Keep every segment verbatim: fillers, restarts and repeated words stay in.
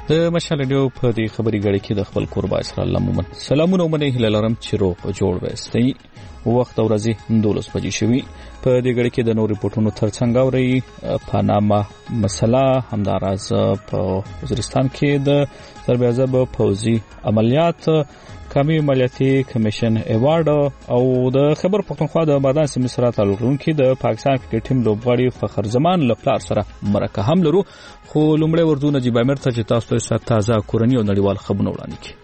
د مشال ډیو په دې خبري غړي کې د خپل قربا اسر الله مومن سلامونه منه هلالرم چې روغ جوړ وستي وخت ورځي دولس بجې شوي په دې غړي کې د نور ریپورتونو ترڅنګ اوري پاناما مسله همداراز په وزیرستان کې د سربیازب فوزي عملیات کمی مالیاتي کمیشن ایوارډ او د خبر پښتونخوا د بادان سیمې سره تعلق لرونکي د پاکستان کرکټ ټیم لوبغاړي فخر زمان لپلار سره مرکه هم لرو خو لومړی ورځو نجیب امیر ته چې تاسو ته تازه کورنی او نړیوال خبرونه وړاندې کړي.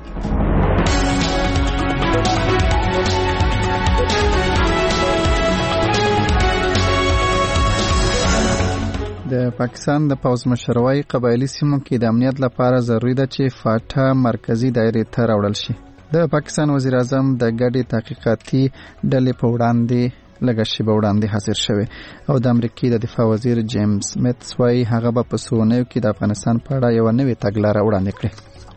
د پاکستان د پوز مشروعي قبایلی سیمو کې د امنیت لپاره ضروری ده چې فاټا مرکزی دایره ته راوړل شي. د پاکستان وزیر اعظم د ګډي تحقیقاتي ډلې په وړاندې لږه شیبه وړاندې حاضر شوی او د امریکای د دفاع وزیر جیمز میتس وايي هغه به په سونیو کې د افغانستان په اړه یو نوې تګلاره وړاندې کړي.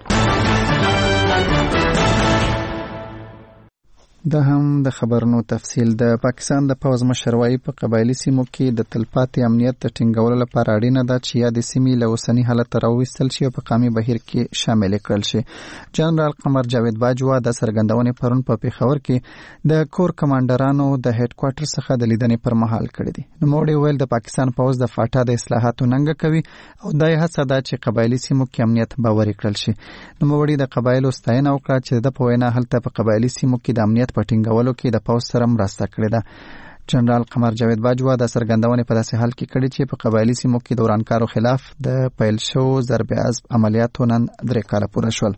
دا هم د خبرونو تفصیل. د پاکستان د پوز مشروعي په قبایلی سیمو کې د تلپاتې امنیت د ټینګولو لپاره اړینه ده چې یا د سیمې له اوسني حالت راوستل شي او په قومي بهیر کې شامل کړل شي. جنرال قمر جاوید باجوا د سرګندونې پرون په پیښور کې د کور کمانډرانو د هډ کوارټر څخه د لیدنې پر مهال کړې دي. نو موږ ویل د پاکستان پوز د فاټا د اصلاحاتو ننګ کوي او دای هڅه ده چې قبایلی سیمو کې امنیت باوري کړل شي. نو موږ د قبایلو ستاینه وکړه چې د په وینا هلته په قبایلی سیمو کې د امنیت په ټینګولو کې د پوز سره مرسته کړې ده. جنرال قمر جاوید باجوا د سرګندونې په داسې حال کې کړي چې په قبایلی سیمو کې د ورانکارو خلاف د پیل شو ضربه‌از عملیاتو نن درې کاله پوره شول.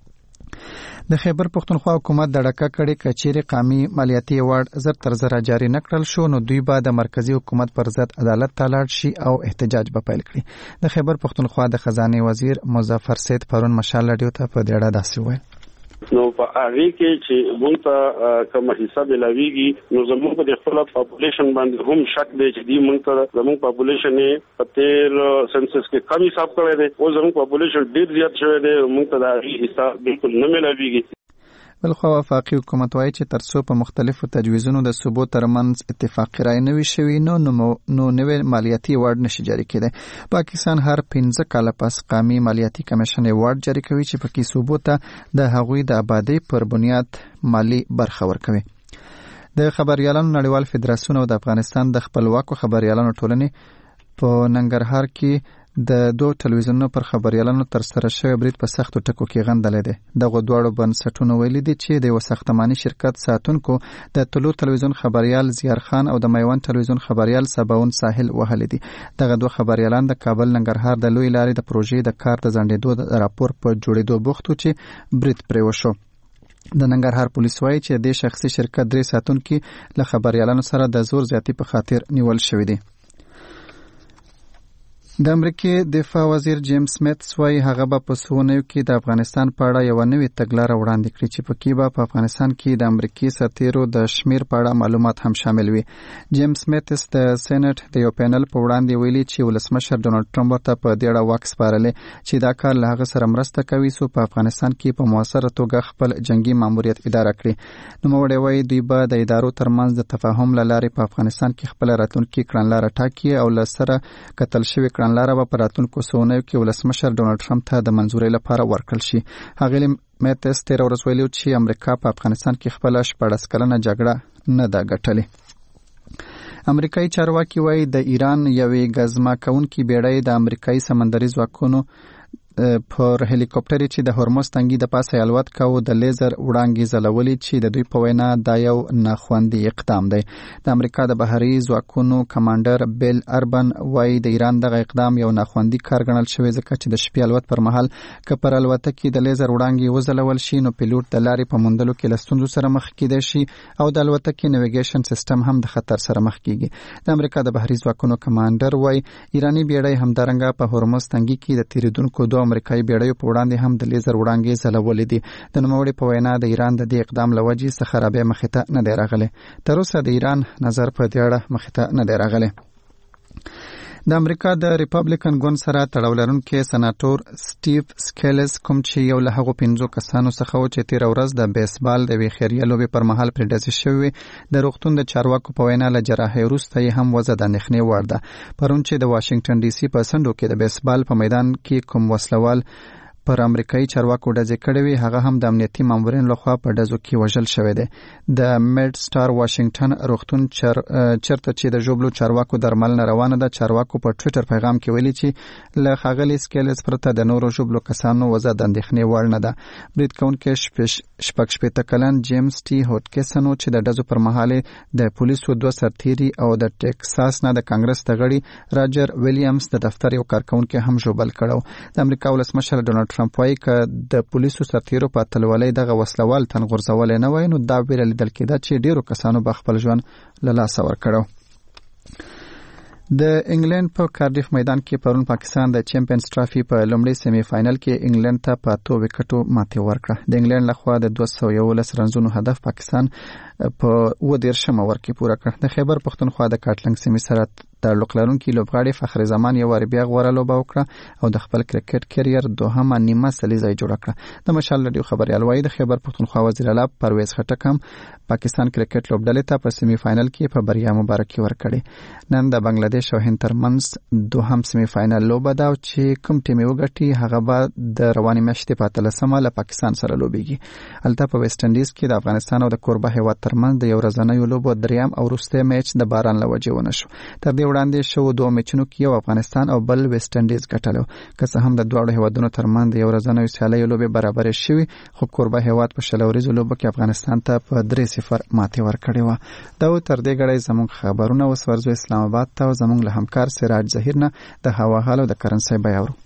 د خیبر پښتونخوا حکومت د ډکه کړي کچېری قومي مالیاتي ایوارډ زر تر زر جاری نکړل شو نو دوی به د مرکزی حکومت پر ضد عدالت ته لاړ شي او احتجاج به پیل کړي. د خیبر پښتونخوا د خزانه وزیر مظفر سید پرون مشال لډیو ته په ډېره داسې وویل نو په هغه کې چې مونږ ته کوم حساب ملاويږي نو زموږ په خپل پاپولیشن باندې هم شک دی چې دی مونږ ته زموږ پاپولیشن په تیر سنسس کې کم حساب کړی دی او زموږ پاپولیشن ډیر زیات شوی دی مونږ ته دا حساب بالکل نه ملاويږي. بلخو وفاقي حکومت وايي چې ترڅو په مختلفو تجویزونو د صوبو ترمنځ اتفاقی رای نه وي شوی نو نو نوې مالیاتي ایوارډ نشي جاری کېدی. پاکستان هر پنځه کاله پس قومي مالیاتي کمیشن ایوارډ جاری کوي چې پکې صوبو ته د هغوی د آبادی پر بنیاد مالی برخه ورکوي. د خبريالانو نړیوال فدراسیون او د افغانستان د خپلواکو خبريالانو ټولنې په ننګرهار کې د دوه ټلویزیونونو پر خبريالانو تر سره شوی برید په سختو ټکو کې غندلې ده. دغه دواړو بنسټونو ویلي دي چې د یو ساختماني شرکت ساتونکو د طلوع ټلویزیون خبريال زیار خان او د میوان ټلویزیون خبريال سباون ساحل وهلې دي. دغه دوه خبريالان د کابل ننګرهار د لوی لارې د پروژې د کار د ځنډېدو د راپور په جوړېدو بوختو چې برید پرې وشو. د ننګرهار پولیس وایي چې د شخصي شرکت درې ساتونکي له خبريالانو سره د زور زیاتی په خاطر نیول شوی دي. د امریکای دفاع وزیر جیمز میتس وايي هغه به په سونیو کې د افغانستان په اړه یو نوې تګلاره وړاندې کړي چې پکې به په افغانستان کې د امریکای سرتیرو د شمیر په اړه معلومات هم شامل وي. جیمز میتس د سېنات د یو پینل په وړاندې ویلي چې ولسمشر ډونالد ټرمپ ته په دې اړه واک سپارلې چې دا کار له هغه سره مرسته کوي سو په افغانستان کې په موثره توګه خپل جنگي ماموریت اداره کړي. نو موږ وایي دوی به د ادارو ترمنځ د تفاهم لارې په افغانستان کې خپل راتلونکي کړنلاره ټاکي او لسره کتل شوی کړنلاره به په راتلونکو سونیو کې ولسمشر ډونالد ټرمپ ته د منځورۍ لپاره ورکړل شي. هغه میتس تیر ورځ ویلي چې امریکا په افغانستان کې خپل شپږ کلنه جګړه نه ده ګټلې. امریکایي چارواکي وایي د ایران یوې غزما کوونکې بیړۍ د امریکایي سمندري ځواکونو پر هلیکوپټر چې د هرمز تنګي د پاسه الوت کاوه د لیزر وړانګې زلولې چې د دوی په وینا دا یو ناخوندي اقدام دی. د امریکا د بهري ځواکونو کمانډر بیل اربن وايي د ایران دغه اقدام یو ناخوندي کار ګڼل شوی ځکه چې د شپې الوت پر مهال که پر الوتکه کې د لیزر وړانګې وزلول شي نو پیلوټ د لارې په موندلو کې له ستونزو سره مخ کېدای شي او د الوتکې نیویګیشن سیستم هم د خطر سره مخ کیږي. د امریکا د بهري ځواکونو کمانډر وايي ایرانی بیړۍ همدارنګه په هرمز تنګي کې د تیریدونکو دوه امریکایي بیړیو په وړاندې هم د لیزر وړانګې زلولې دي. د نوموړي په وینا د ایران د دې اقدام لوجې څخه خرابې مخې ته نه دی راغلی. تر اوسه د ایران نظر په دې اړه مخې ته نه دی راغلی. د امریکا د ریپبلیکن ګوند سره تړاو لرونکي سناتور سټیو سکیلز کوم چې یو له هغو پنځو کسانو څخه و چې تیر ورځ د بیسبال د وی خیریه لوبې پر مهال پرې ډزې شوې د روغتون د چارواکو په وینا له جراحي وروسته یې هم وضع د اندېښنې وړ ده. پرون چې د واشنگټن ډي سي په سندو کې د بیسبال په میدان کې کوم وسلوال پر امریکایي چارواکو ډزې کړې وي هغه هم د امنیتي مامورین لخوا په ډزو کې وژل شوی دی. د میډ سټار واشنگټن روغتون چر چرته چې د ژوبلو چارواکو درملنه روانه ده چارواکو په ټوئیټر پیغام کې ویلي چې له ښاغلي سکیلز پرته د نورو ژوبلو کسانو وضع د اندېښنې وړ نه ده. برید کوونکی شپږ شپېته کلن جیمز ټي هوټکسن چې د ډزو پر مهال د پولیسو دوه سرتیري او د ټیکساس نه د کانګرس د غړي راجر ویلیامز د دفتر یو کارکونکي هم ژوبل کړو. د امریکا ولسمشر ډونالډ ټرمپ وايي چې د پولیسو سرتیرو په اتلولۍ دغه وسلوال تن غورځول نه وای نو دا ویل لیدل کېده چې ډیرو کسانو به خپل ژوند له لاسه ورکړو. د انګلند په کارډیف میدان کې پرون پاکستان د چیمپیونز ټرافي په لومړي سیمي فائنل کې انګلند ته په اتو وکټو ماتې ورکړه. د انګلند لخوا د دوه سوه یولس رنزونو هدف پاکستان په و دیرشم اوور کې پوره کړ. د خیبر پښتونخوا د کاټلنګ سیمې سره تعلق لرونکي لوبغاړي فخر زمان یو وار بیا غوړه لوبه وکړه او د خپل کرکټ کیریر دوهمه نیمه سلیزه جوړه کړه. د مشال رادیو خبريال وايي د خیبر پښتونخوا وزیر اعلی پرویز خټک هم پاکستان کرکټ لوبډلې ته په سیمي فائنل کې په بریا مبارکي ورکړي. نن د بنگلاديش او هند ترمنځ دوهم سیمي فائنل لوبه ده چې کوم ټیم وګټي هغه به د رواني میاشتې په اتلسمه له پاکستان سره لوبيږي. البته په ویسټ انډیز کې د افغانستان او د کوربه هیواد ترمنځ د یو ورځنیو لوبو دریم او وروستی میچ د باران له وجې ونه شو. تر دې وړاندې شو دوه میچونو کې یو افغانستان او بل ویسټ انډیز ګټلو. که څه هم د دواړو هیوادونو ترمنځ د یو ورځنیو سیالیو لوبې برابرې شوې خو کوربه هیواد په شل ورځو لوبو کې افغانستان ته په درې صفر ماتې ورکړې وه. دا تر دې غړې زموږ خبرونه اوس ورځو اسلام آباد ته او زموږ له همکار سراج ظهیر نه د هوا حال او د کرنسۍ بیه اورو.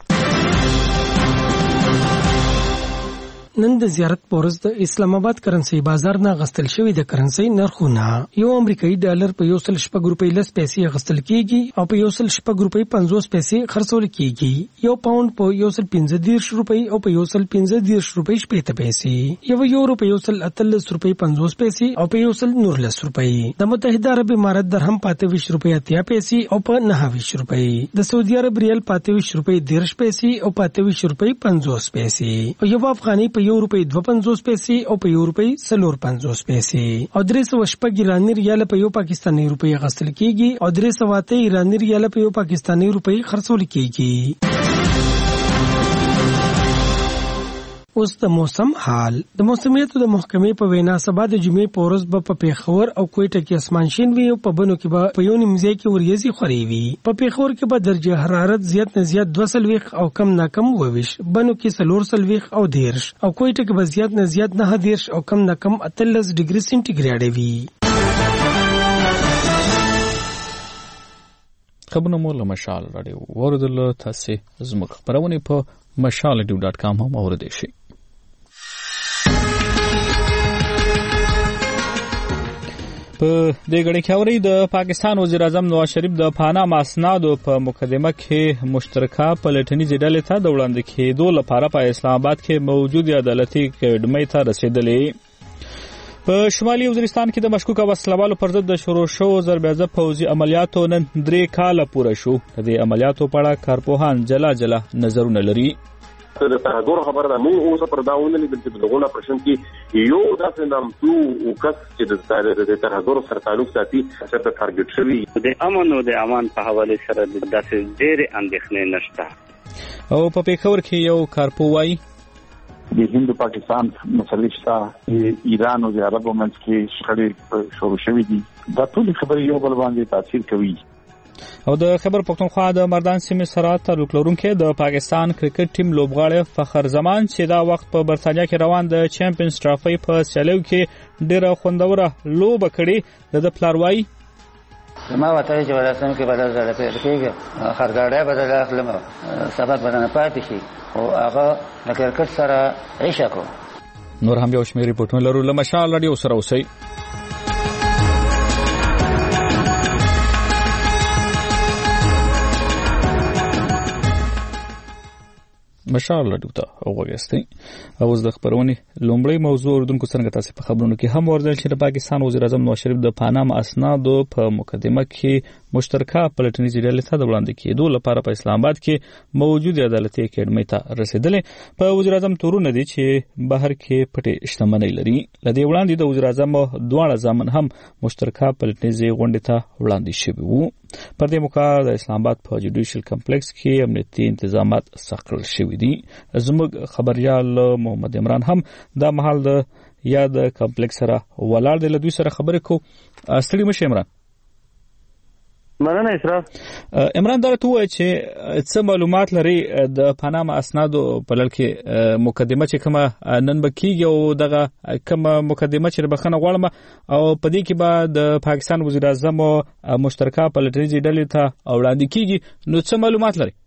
نن د زیارت پورز د اسلام آباد کرنسي بازار نه غستل شوی د کرنسي نرخونه یو امریکایي ډالر په یو سل شپږ روپۍ لس پیسې غستل کیږي او په یو سل شپږ روپۍ پنځوس پیسې خرڅول کیږي. یو پاوند په یو سل پنځه دیرش روپۍ او په یو سل پنځه دیرش روپۍ شپېته پیسې. یو یورو په یو سل اتلس روپۍ پنځوس پیسې او په یو سل نورلس روپۍ. د متحده عرب امارات درهم پاته ویش روپۍ اتیا پیسې او په نهه ویش روپۍ. د سعودي عرب ریال پاته ویش روپۍ دیرش پیسې او پاته ویش روپۍ پنځوس پیسې. او یو افغاني په یو روپۍ دوه پنځوس پیسې او په یو روپۍ څلور پنځوس پیسې. او درې سوه شپږ ایراني ریال په یو پاکستاني روپۍ غستل کیږي او درې سوه اته ایراني ریال په یو پاکستاني روپۍ خرڅول کیږي. اوس د موسم حال. د موسمیاتو د محکمې په وینا سبا د جمعې په ورځ به په پیښور او کوټه کې اسمان شین وي او په بنو کې به په یو نیم ځای کې وریځي خوري وي. په پیښور کې به درجه حرارت زیات نه زیات دوه سلويخ او کم نه کم وویش، بنو کې څلور سلويخ او دیرش، او کوټه کې به زیات نه زیات نه دیرش او کم نه کم اتلس ډیګري سنټیګریډ وي. خبرونه مو له مشال رادیو ورودل تاسو زموږ خبرونه په مشال رادیو ډاټ کام هم اوریدئ شئ. په دې غړي کې اوري د پاکستان وزیر اعظم نواز شریف د پاناما اسنادو په مقدمه کې مشترکه پلټنیز ډلې ته د وړاندې کېدو لپاره په اسلام آباد کې موجود عدالتي اکیډمۍ ته رسیدلې. په شمالي وزیرستان کې د مشکوکه وسلوالو پر ضد د شروع شوو ضربه‌زده پوځي عملیاتو نن درې کاله پوره شو. د دې عملیاتو په اړه کارپوهان جلا جلا نظرونه لري. د ترهګر خبره ده موږ اوس پر داونه لیدل چې دغه پرشن کې یو داسې نامتو او کس چې د ترهګر سره تعلق ساتي چې د ټارګټ شوی د امن او د امان په حواله سره د داسې ډېر اندېښنې نشته. او په پیښور کې یو کارپو وایي د هند پاکستان مسلې شته، ایران او د عربو منځ کې شخړې شروع شوې دي. دا ټول خبرې یو بل باندې تاثیر کوي. او د خبر پښتونخوا د مردان سیمې سره تعلق لرونکي د پاکستان کرکټ ټیم لوبغاړی فخر زمان چې دا وخت په برتانیا کې روان د چیمپیونز ټرافي په سیالیو کې ډېره خوندوره لوبه کړې. د پلار وایي ما وته چې ولاسم کې بدل زړه پیل کېږي خرګاړی بدل اخلم سبب بدن پاتې شي او هغه د کرکټ سره عشق. نور هم یو شمېر ریپورټونه لرو. له مشال رادیو سره اوسئ. مشال ډوته وګستي اوس د خبرونه لومړی موضوع اردوونکو څنګه تاسو په خبرونو کې هم ورزل چې د پاکستان وزیر اعظم نواز شریف د پاناما اسنادو په مقدمه کې مشترکه پلټنیزه ډلې ته د وړاندې کېدو لپاره په اسلام آباد کې موجود عدالتي اکیډمي ته رسیدلې. په وزیر اعظم تورونه دي چې بهر کې پټې شتمنۍ لري. لدې وړاندې د وزیر اعظم دواړه ځامن هم مشترکه پلټنیزه غونډه ته وړاندې شوي وو. پر دې موقع د اسلام آباد په جوډیشل کمپلیکس کې امنیتي تنظیمات سخت کړل شوي دي. زموږ خبريال محمد عمران هم د محل د یاد کمپلیکس سره ولاړ دی. له دوی سره خبرې کو. ستړي مشه عمران. مننه اسراف. عمران درته وایي چې څه معلومات لري د پاناما اسنادو په لړ کې مقدمه چې کومه نن به کیږي او دغه کومه مقدمه چې بخنه غواړم او په دې کې به د پاکستان وزیر اعظم مشترکه پلټنیزه ډلې ته وړاندې کیږي. نو څه معلومات لري؟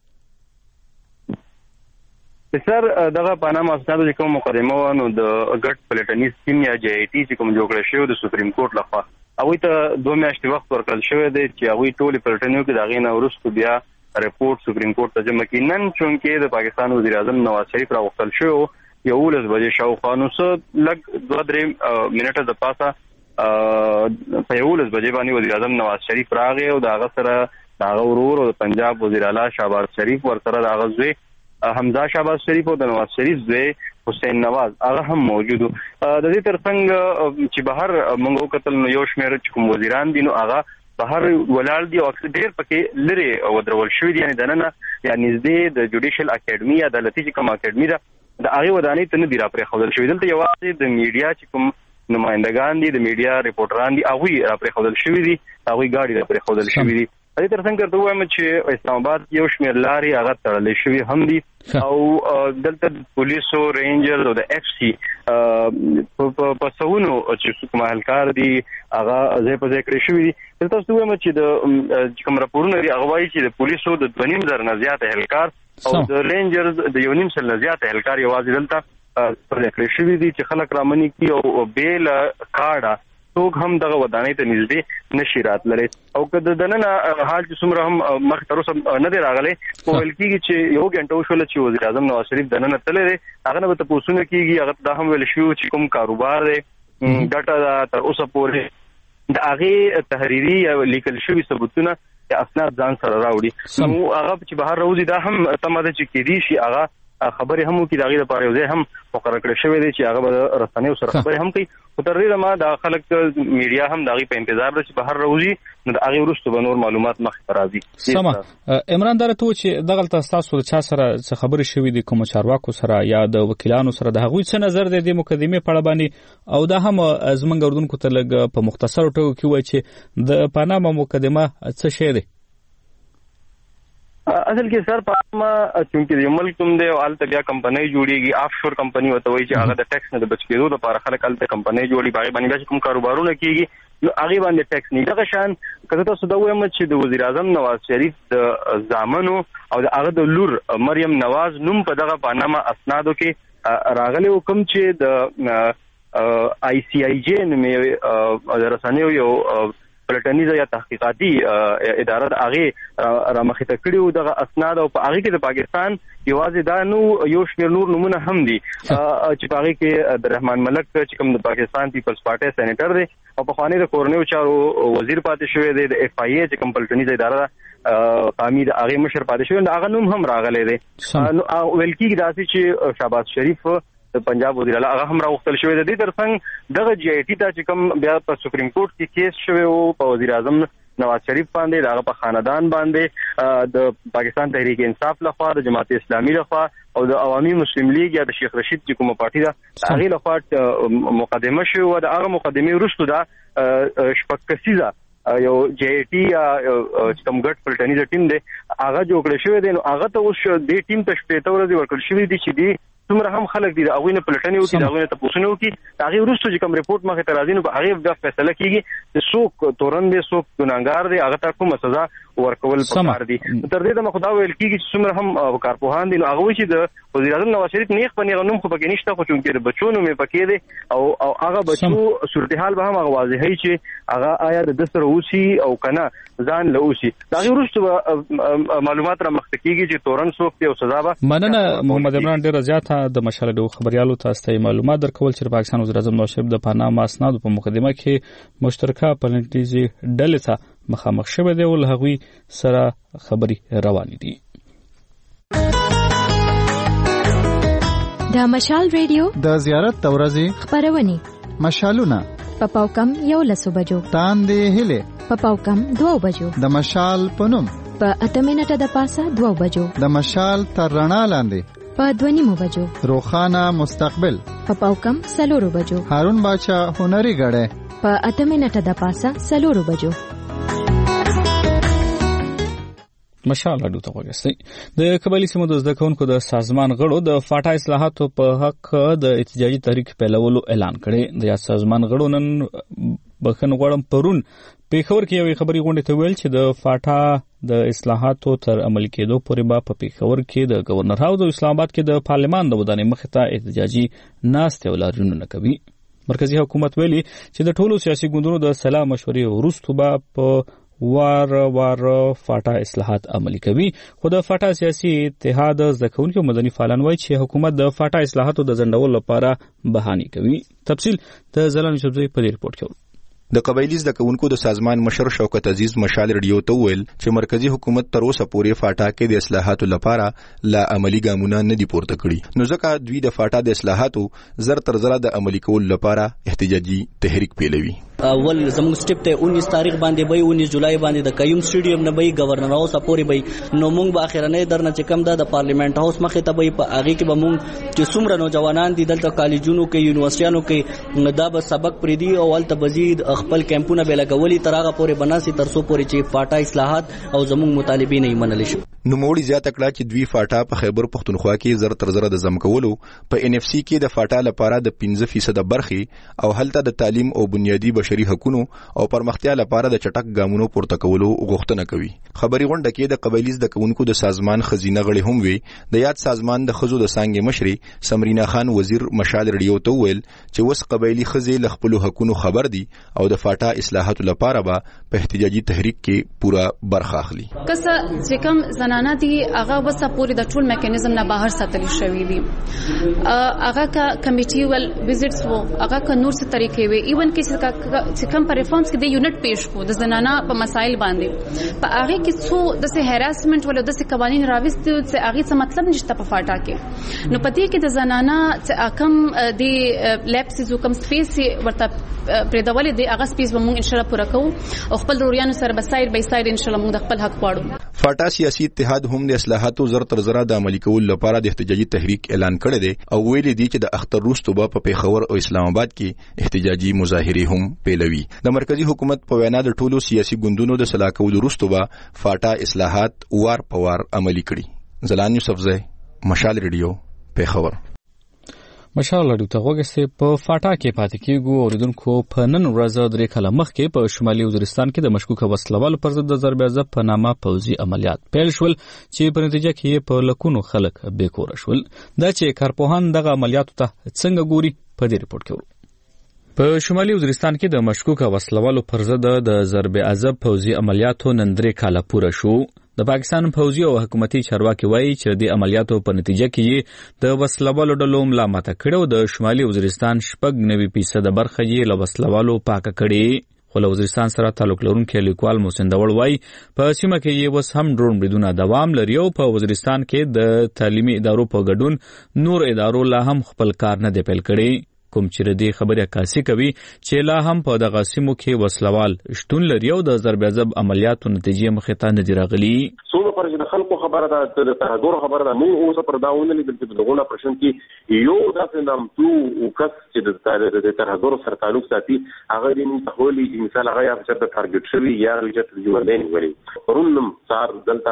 سر دغه پاناما اسنادو چې کوم مقدمه و نو د ګډ پلټنیز ټیم یا جی ای ټي چې کوم جوړ شوی د سپریم کورټ لخوا هغه ته دوه میاشتې وخت ورکړل شوی دی چې هغه ټولې پلټنیو کې دغه نه ورسته بیا ریپورت سپریم کورټ ته جمع کړي. نن چونکې د پاکستان وزیر اعظم نواز شریف راوختل شو یو ولس بجې شاوخوا نو څه لږ دوه درې منټه د پاسه په یو ولس بجې باندې وزیر اعظم نواز شریف راغی او د هغه سره د هغه ورور او د پنجاب وزیر اعلی شهباز شریف ورسره د هغه زوی حمزه شهباز شریف او د نواز شریف زوی حسین نواز هغه هم موجود. د دې ترڅنګ چې بهر موږ وکتل نو یو شمېر چې کوم وزیران دي نو هغه بهر ولاړ دي او ډېر پکې لري ودرول شوي دي. یعنې دننه یا نږدې د جوډیشل اکیډمي عدالتي چې کوم اکیډمي ده د هغې ودانۍ ته نه دي راپرېښودل شوي. دلته یوازې د میډیا چې کوم نمایندګان دي د میډیا ریپورټران دي هغوی راپرېښودل شوي دي هغوی ګاډي راپرېښودل شوي دي. د دې ترڅنګ ورته وایم چې اسلام آباد یو شمېر لارې هغه تړلې شوي هم دي او دلته پولیسو رینجرز او د اف سی په سونو چې کوم اهلکار دي هغه ځای په ځای کړی شوي دي. دلته تاسو وایم چې د کوم راپورونه دي هغه وایي چې د پولیسو د دوه نیم زره نه زیات اهلکار او د رینجرز د یو نیم سل نه زیات اهلکار یوازې دلته په ځای کړی شوي دي چې خلک رامنې کړي او بیل کارډه څوک هم دغه ودانۍ ته نږدې نشي راتللی. او که د دننه حال چې څومره هم مخ تر اوسه نه دی راغلی خو ویل کېږي چې یو ګنټه وشوله چې وزیر اعظم نواز شریف دننه تللی دی هغه نه به تپوسونه کېږي. هغه دا هم ویل شوي چې کوم کاروبار دی ګټه ده تر اوسه پورې د هغې تحریري یا لیکل شوي ثبوتونه یا اسناد ځان سره راوړي. نو هغه چې بهر راوځي دا هم تمه ده چې کېدای شي هغه خبرې هم وکړي د هغې لپاره یو ځای هم مقرر کړی شوی دی چې هغه به د رسنیو سره خبرې هم کوي. خو تر دې دمه دا خلک میډیا هم د هغې په انتظار ده چې بهر راوځي نو د هغې وروسته به نور معلومات مخکې ته راځي. سمه. عمران دا راته ووایه چې دغلته ستاسو د چا سره څه خبرې شوي دي کومو چارواکو سره یا د وکیلانو سره د هغوی څه نظر دی د مقدمې په اړه باندې او دا هم زموږ اردوونکو ته لږ په مختصرو ټکو کې ووایي چې د پاناما مقدمه څه شی دی؟ اصل کې سر پاناما چونکې یو ملک کوم دی او هلته بیا کمپنۍ جوړېږي آف شور کمپنۍ ورته وایي چې هغه د ټیکس نه د بچ کېدو لپاره خلک هلته کمپنۍ جوړي په هغې باندې بیا چې کوم کاروبارونه کېږي نو هغې باندې ټیکس نه دغه شان که زه تاسو دا ووایم چې د وزیر اعظم نواز شریف د زامنو او د هغه د لور مریم نواز نوم په دغه پاناما اسنادو کې راغلی و کوم چې د آی سی آی جی نومې د رسنیو یو پلټنیزه یا تحقیقاتي اداره د هغې رامخې ته کړي وو دغه اسناد او په هغې کې د پاکستان یوازې دا نو یو شمېر نور نومونه هم دي چې په هغې کې د رحمان ملک چې کوم د پاکستان پیپلز پارټۍ سینیټر دی او پخوانی د کورنیو چارو وزیر پاتې شوی دی د اف آی ای چې کوم پلټنیزه اداره ده قامي د هغې مشر پاتې شوی د هغه نوم هم راغلی دی. ویل کېږي داسې چې شهباز شریف د پنجاب وزیر اعلی هغه هم راوختل شوی د دې ترڅنګ دغه جی آی ټي ته چې کوم بیا په سپریم کورټ کې کیس شوی و په وزیر اعظم نواز شریف باندې د هغه په خاندان باندې د پاکستان تحریک انصاف لخوا د جماعت اسلامي لخوا او د عوامي مسلم لیگ یا د شیخ رشید چې کومه پارټي ده هغې لخوا مقدمه شوې وه. د هغه مقدمې وروسته دا شپږ کسیزه یو جی آی ټي یا چې کوم ګډ پلټنیزه ټیم دی هغه جوړ کړی شوی دی. نو هغه ته اوس دې ټیم ته شپېته ورځې ورکړل شوي دي چې دې څومره هم خلک دي د هغوی نه پلټنې وکړي د هغوی نه تپوسونه وکړي د هغې وروسته چې کوم رپورټ مخې ته راځي نو په هغې بیا فیصله کېږي چې څوک تورن دی څوک ګناهګار دی هغه ته کومه سزا ورکول پکار دي. تر دې د مخدا ویل کیږي چې څومره هم کارپوهان دي نو هغه چې د وزیر اعظم نواز شریف نیغ په نیغ نوم خو پکې نشته خو چې بچونو مې پکې دي او او هغه بچو صورتحال به هم هغه واضحي چې هغه آیا د دستر اوسي او کنه ځان له اوسي دا غوښته معلومات را مخته کیږي چې تورن څوک او سزا به مننه. محمد عمران ډیر زیاته د مشال د خبريالو تاسو ته معلومات درکول چې پاکستان وزیر اعظم نواز شریف د پاناما اسناد په مقدمه کې مشترکه پلانټیزي ډلې ته مخامخ شوه دی او هغوی سره خبري روانې دي. د مشال ریډیو د زیارت د ورځې خبرونه مشالونه په پاوکم یو لسو بجو تاندې هله په پاوکم دوه بجو د مشال پنوم په اته منټه د پاسه دوه بجو د مشال تر رڼا لاندې په دوه نیمو بجو روخانه مستقبل په پاوکم سلورو بجو هارون باچا هنري غړې په اته منټه د پاسه سلورو بجو. مشال اډو ته وګورئ. د قبایلی سیمو د زده کوونکو د سازمان غړو د فاټا اصلاحاتو په حق د احتجاجي تحریک پیلولو اعلان کړي. د سازمان غړو نن بخښنه غواړم پرون پیښور کې یوې خبري غونډې ته ویل چې د فاټا د اصلاحاتو تر عملي کېدو پورې به په پیښور کې د گورنر هاوس او اسلام آباد کې د پارلمان د ودانۍ مخې ته احتجاجي ناستې ولرونه نه کوي. مرکزی حکومت ویلي چې د ټولو سیاسي ګوندونو د سلا مشورې وروسته به په وار وار فاټا اصلاحات عملي کوي. خو د فاټا سیاسي اتحاد زده کوونکو مدني فعالان وایي چې حکومت د فاټا اصلاحاتو د ځنډولو لپاره بهانې کوي. تفصیل د زلان یوسفزئی په دې رپورت کې. د قبایلی زده کوونکو د سازمان مشر شوکت عزیز مشال ریډیو ته ویل چې مرکزی حکومت تر اوسه پورې فاټا کې د اصلاحاتو لپاره لا عملی ګامونه نه دي پورته کړي، نو ځکه دوی د فاټا د اصلاحاتو زر تر زره د عملی کولو لپاره احتجاجي تحریک پیلوي. اول زموږ سټیپ ته انیس تاریخ باندې به انیس جولای باندې د قیوم سټیډیم نه به گورنر هاوس پورې به نو موږ به اخرنه درنه چې کم ده د پارلیمنت هاوس مخې ته به په هغه کې به موږ چې څومره نوجوانان دي دلته کالجونو کې یونیورسيټانو کې دا به سبق پریدي او ولته بزید خپل کیمپونه به لګولي تر هغه پورې بناسي تر څو پورې چې فاټا اصلاحات او زموږ مطالبه نه منل شي. نو موړي زیاته کړه چې دوی فاټا په خیبر پختونخوا کې زر تر زره د زم کولو په ان اف سی کې د فاټا لپاره د پنځه فیصد برخې او هلته د تعلیم او بنیادی بشري حقوقو او پرمختیا لپاره د چټک ګامونو پورته کولو غوښتنه کوي. خبري غونډه کې د قبایلی زده کوونکو د سازمان خزینه غړي هم وي. د یاد سازمان د خزو د سانګې مشري سمرینا خان وزیر مشال ریډیو ته ویل چې وس قبایلی خزي ل خپل حقوقو خبر دي او د فاټا اصلاحاتو لپاره به په احتجاجي تحریک کې پورا برخه اخلي. کسه چې کوم زنانه دي هغه وسه پوری د ټول میکانیزم نه بهر ساتل شوی دي. هغه کا کمیټي ول وزټس وو هغه کا نور څه طریقې وي ایون کې کوم پر ریفارمز کې د یونټ پیش کو د زنانه په مسایل باندې په هغه کې څو د سه هراسمنت ول د سه قوانين راوستي چې هغه څه مطلب نشته په فاټا کې. نو پدې کې د زنانه چې کم د لیپسز او کم سپیس ورته پرېدولې دی هغه سپیس به موږ ان شاء الله پوره کوو او خپل روریانو سره به ساید بای ساید ان شاء الله موږ د خپل حق غواړو. فاټا سیاسي اتحاد هم د اصلاحاتو زر تر زره د عملي کولو لپاره د احتجاجي تحریک اعلان کړی دی او ویلي دی چې د اختر وروسته به په پیښور او اسلام آباد کې احتجاجي مظاهره هم پیلوي. د مرکزی حکومت په وینا د ټولو سیاسي ګوندونو د صلاح کولو وروسته به فاټا اصلاحات وار په وار عملي کړي. زلان یوسفزئی مشال ریډیو پیښور. مشال اډو ته وګورئ. په فاټا کې پاتې کېږو اوریدونکو په نن ورځ درې کاله مخکې په شمالي وزیرستان کې د مشکوکه وسلوالو پر ضد د ضرب عضب په نامه پوځي عملیات پیل شول چې په نتیجه کې په لکونو خلک بې کوره شول. دا چې کارپوهان دغه عملیاتو ته څنګه ګوري په دې رپورت کې ورو. په شمالي وزیرستان کې د مشکوکه وسلوالو پر ضد د ضرب عضب پوځي عملیاتو نن درې کاله پوره شو. د پاکستان پوځي او حکومتي چارواکي وایي چې د عملیاتو په نتیجه کې د وسلوالو ډلو ملا ماته کړو. د شمالي وزیرستان شپږ نوي فیصد برخه یې له وسلوالو پاکه کړي. خو له وزیرستان سره تعلق لرونکي لیکوال محسن داوړ وایي په سیمه کې یې اوس هم ډرون بریدونه دوام لري او په وزیرستان کې د تعلیمي ادارو په ګډون نور ادارو لا هم خپل کار نه دی پیل کړی. کوم چې ردی خبره عکاسي کوي چې لا هم په دغه سیمو کې وسلوال شتون لري او د ضرب عضب عملیاتو نتیجې مخې ته نه دي راغلي. څو پر چې خلکو خبره ده د تهګور خبره ده موږ اوس پر داونه لیدل چې دغه پرشن کې یو داسې نام تو او کس چې د تهګور سره تعلق ساتي هغه د تحولي مثال هغه یا چې د ټارګټ شوی یا چې د ژوندین وری پرونم څار دلته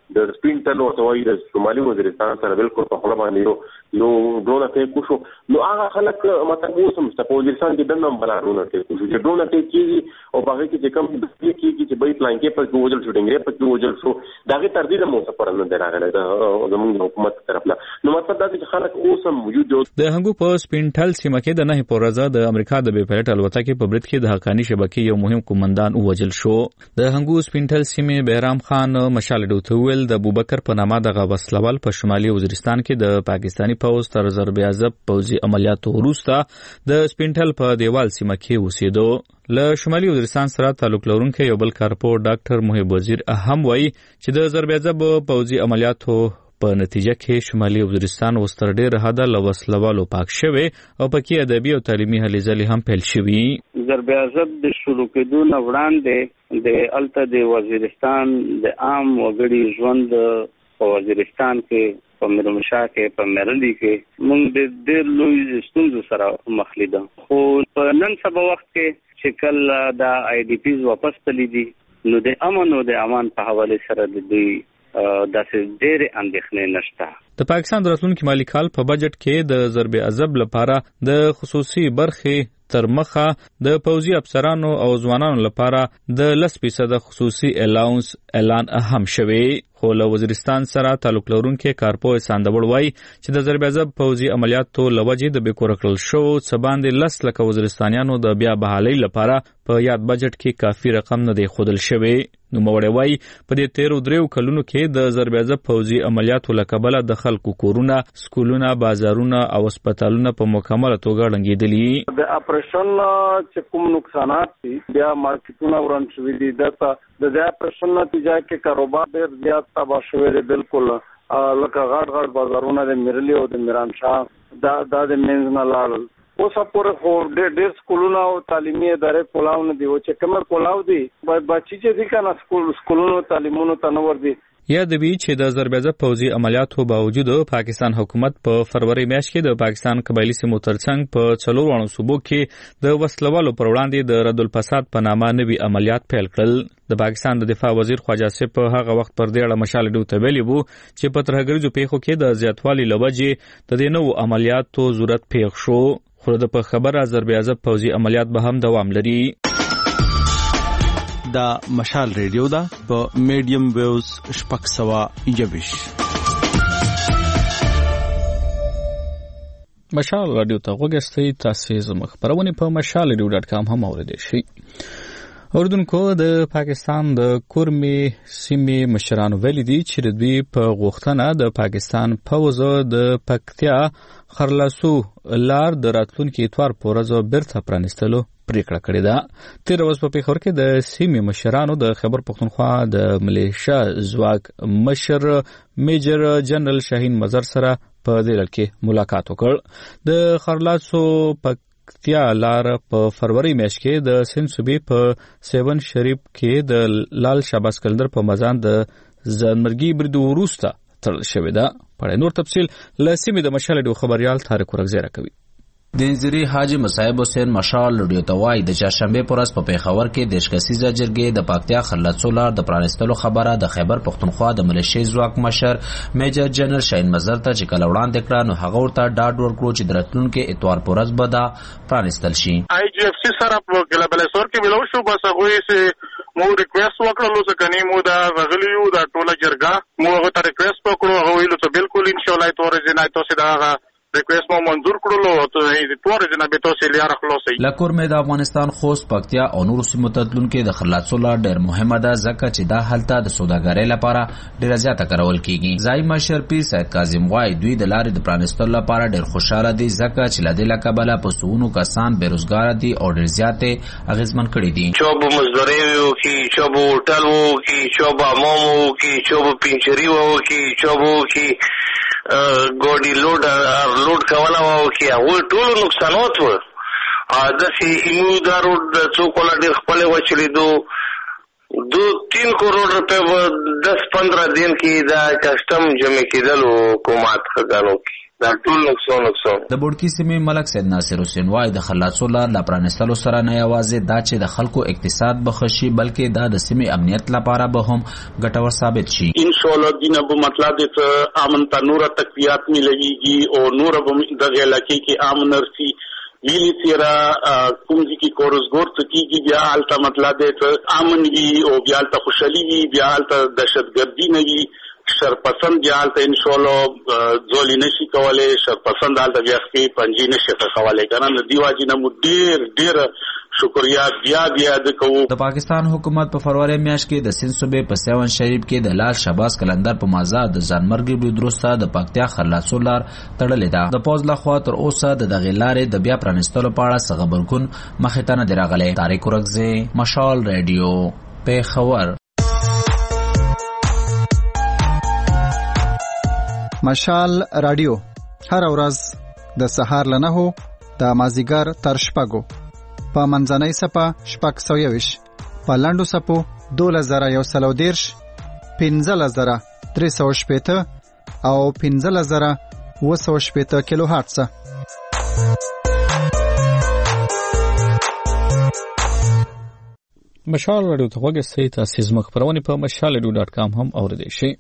د سپین تل ورته وایي د شمالي وزیرستان سره بالکل په خپل باندې یو یو ډرون اټیک وشو. نو هغه خلک مطلب اوسم چې په وزیرستان کې دنه بل ډرون اټیک وشو چې ډرون اټیک کیږي او په هغه کې چې کوم د کیږي چې به پلان کې په وجل شوټینګ په کې وجل شو دغه تردید مو سفر نه دراغله د زموږ حکومت طرف نه. نو مطلب دا چې خلک اوسم موجود دي. د هنګو په سپینټل سیمه کې د نه پورزه د امریکا د بي پایلټ الوتکې په برید کې د حقانی شبکې یو مهم قومندان وژل شو. د هنګو سپینټل سیمه بهرام خان مشال ډوتویل د ابوبکر په نامه د غوسلوال په شمالي وزیرستان کې د پاکستانی پوز تر ضرب عذاب پوزي عملیاتو وروسته د سپینټل په دیوال سیمه کې اوسېدو. له شمالي وزیرستان سره تعلق لرونکي یو بل کارپور ډاکټر محب وزیر اهم وایي چې د ضرب عذاب پوزي عملیاتو په نتیجه کې شمالي وزیرستان وستر ډېر حدا له وسلوالو پاک شوی او پکې ادبي او تعلیمي هلې ځلې هم پیل شوي. ضرب عذاب د شروع کېدو نه وړاندې د الته د وزیرستان د عام وګړي ژوند په وزیرستان کې په میرمشاه کې په مرلی کې موږ د ډېر لوی ستونزو سره مخ لیدو. خو په نن سبا وخت کې چې کله د آی ډي پیز واپس تللی دي نو د امن او د امان په حواله سره د دوی داسې ډېرې اندېښنې نشته. د پاکستان د راتلونکي مالي کال په بجټ کې د ضرب عذاب لپاره د خصوصي برخې تر مخه د پوځي افسرانو او ځوانانو لپاره د لس فیصد خصوصي الاونس اعلان هم شوی. خو له وزیرستان سره تعلق لرونکي کارپوه ساندبړ وایي چې د ضرب عذاب پوځي عملیاتو لوجې د بیکور کړل شو څه باندې لس لکه وزیرستانیانو د بیا بحالۍ لپاره په یاد بجټ کې کافي رقم نه دی ښودل شوی. نو موړی وایي په دې تیرو دریو کلونو کې د ضرب عذاب پوځي عملیاتو له کبله د خلکو کورونه، سکولونه، بازارونه او هسپتالونه په مکمله توګه ړنګېدلي. د اپریشن چې کوم نقصانات دي بیا مارکیټونه وران شوي دي. د دې اپریشن نتیجه کې کاروبار ډېر زیات تباه شوی دی. بالکل لکه غټ غټ بازارونه د میرلی او د میرانشاه دا د منځ نه لاړل. اوس پورې خو ډېر ډېر سکولونه او تعلیمي ادارې کولاو نه دي او چې کومه کولاو دي باید بچی چې دي کنه سکول سکولونو تعلیمونو ته نه ور دي. یاد وی چې د ضرب عذاب پوځي عملیاتو باوجود پاکستان حکومت په فروری میاشت کې د پاکستان قبایلی سیمو ترڅنګ په څلور وړو صوبو کې د وسلوالو پر وړاندې د رد الفساد په نامه نوي عملیات پیل کړل. د پاکستان د دفاع وزیر خواجه آصف په هغه وخت پر دې اړه مشال ډوته ویلي وو چې په ترهګریزو پیښو کې د زیاتوالي لوجې د دې نوو عملیاتو ضرورت پیښ شو. خو د په خبره ضرب عذاب پوځي عملیات به هم دوام لري. دا مشال ریډیو دا په میډیم ویوز شپږ سوه یوویش. مشال رادیو ته غوږ استئ. تاسو زموږ خبرونه په مشال ریډیو ډاټ کام هم اوریدئ شئ. اردوونکو د پاکستان د کورمې سیمې مشرانو ویلي دي چې دوی په غوښتنه د پاکستان پوځ د پکتیا خرلاسو لار د راتلونکي اتوار په ورځ بیرته پرانیستلو پریکړه کړې ده. تیر ورځ په پیښور کې د سیمې مشرانو د خیبر پختونخوا د ملیشیا ځواک مشر میجر جنرال شاهین مظهر سره په دې لړ کې ملاقات وکړ. د خرلاسو پکتیا لار په فروری میاشت کې د سند صوبې په سیون شریف کې د لال شاباس کلندر په مزان د ځانمرګي برید وروسته تړل شوې ده. په نور تفصیل له سیمې د مشال ډیو خبريال طارق ورغزیره کوي. د انځري حاجی مصعب حسین مشال لډیو توای د چهارشنبه پر ورځ په پیښور کې د شکسیزه جرګې د پکتیا خلصو لار د پرانستلو خبره د خیبر پختونخوا د ملیشي ځواک مشر میجر جنرال شاهین مظهر ته چې کله وړاندې کړه نو هغه ورته ډاډ ورکړو چې د راتلونکي اتوار پر ورځ به دا پرانستل شي. آی جی اف سی سره په ګلبلسور کې ملو شو بس هغه سه مو ریکوست وکړلو ځکه نه مو دا غلیو دا ټوله جرګه مو هغه ته ریکوست وکړو هغه ویلو ته بالکل ان شاء الله اتوار ځنه تاسو دا ریکوست مو منظور کړلو ته د تور جنا به تاسو لار خلاصي. لکور مې د افغانستان خوست پکتیا او نور سیمو ته تلونکي د خلاصو لار ډېر مهمه ده ځکه چې دا حالت د سوداګرۍ لپاره ډېر زیاته کارول کیږي. ځای مشر پیر سید کاظم وای دوی د لارې د پرانستلو لپاره ډېر خوشاله دي ځکه چې لدې لکبله په سونو کسان بیروزګار دي او ډېر زیاتې اغیزمن کړي دي. چوب مزدوري وو کی چوب هوټل وو کی چوب امام وو کی چوب پینچری وو کی چوب کی ګوډي لوډ لوډ کولا وو کی هغه ټول نقصانات وو. د سي ایمودارو د څوکولا ډېر خپل وچلی دو دو تین کروڑ روپے دس پندرہ دن کی دا کسٹم جمع کیدل حکومت خزانو کی دا ټول نقصان نقصان د بوډکی سیمې ملک سید ناصر حسین وای د خلاصو لار لا پرانستلو سره نه یوازې دا چې د خلکو اقتصاد بخشي بلکې دا د سیمې امنیت لپاره به هم ګټور ثابت شي. ان شاء الله دینه به مطلب د امن ته نور تقویات مليږي او نور به د علاقې کې امن ورسي ویلی تیرا کومځي کې کورسګور څه کیږي بیا حالت مطلب د امن وی او بیا حالت خوشحالي وی بیا حالت دهشتګردي نه وی شرپسند جال ته ان شاء الله ځولې نشي کولای شرپسند حالت بیا کې پنځه نشي کولای کنه دیواجی نه مدیر ډیر شکریا بیا بیا د کوو. د پاکستان حکومت په فروری میاشت کې د سند صوبې په سیون شریف کې د لال شهباز کلندر په مازه د ځانمرګي برید وروسته د پکتیا خلاصو لار تړلې ده. د پوز لخوا تر اوسه د دغې لارې د بیا پرانستلو په اړه څه خبرګون مخې ته نه دی راغلی. طارق ورکزی، مشال ریډیو، پیښور. مشال رادیو هر ورځ د سهار له نهو د مازیګر تر شپږو په منځنۍ صفه شپږ سوه یویش په لنډو صفو دولس زره یو سل او دېرش پنځلس زره درې سوه شپېته او پنځلس زره اوه سوه شپېته کیلو هرټز. مشال رادیو ته وګورئ. تاسو زموږ خبرونه په مشال رادیو ډاټ کام هم اوریدئ شئ.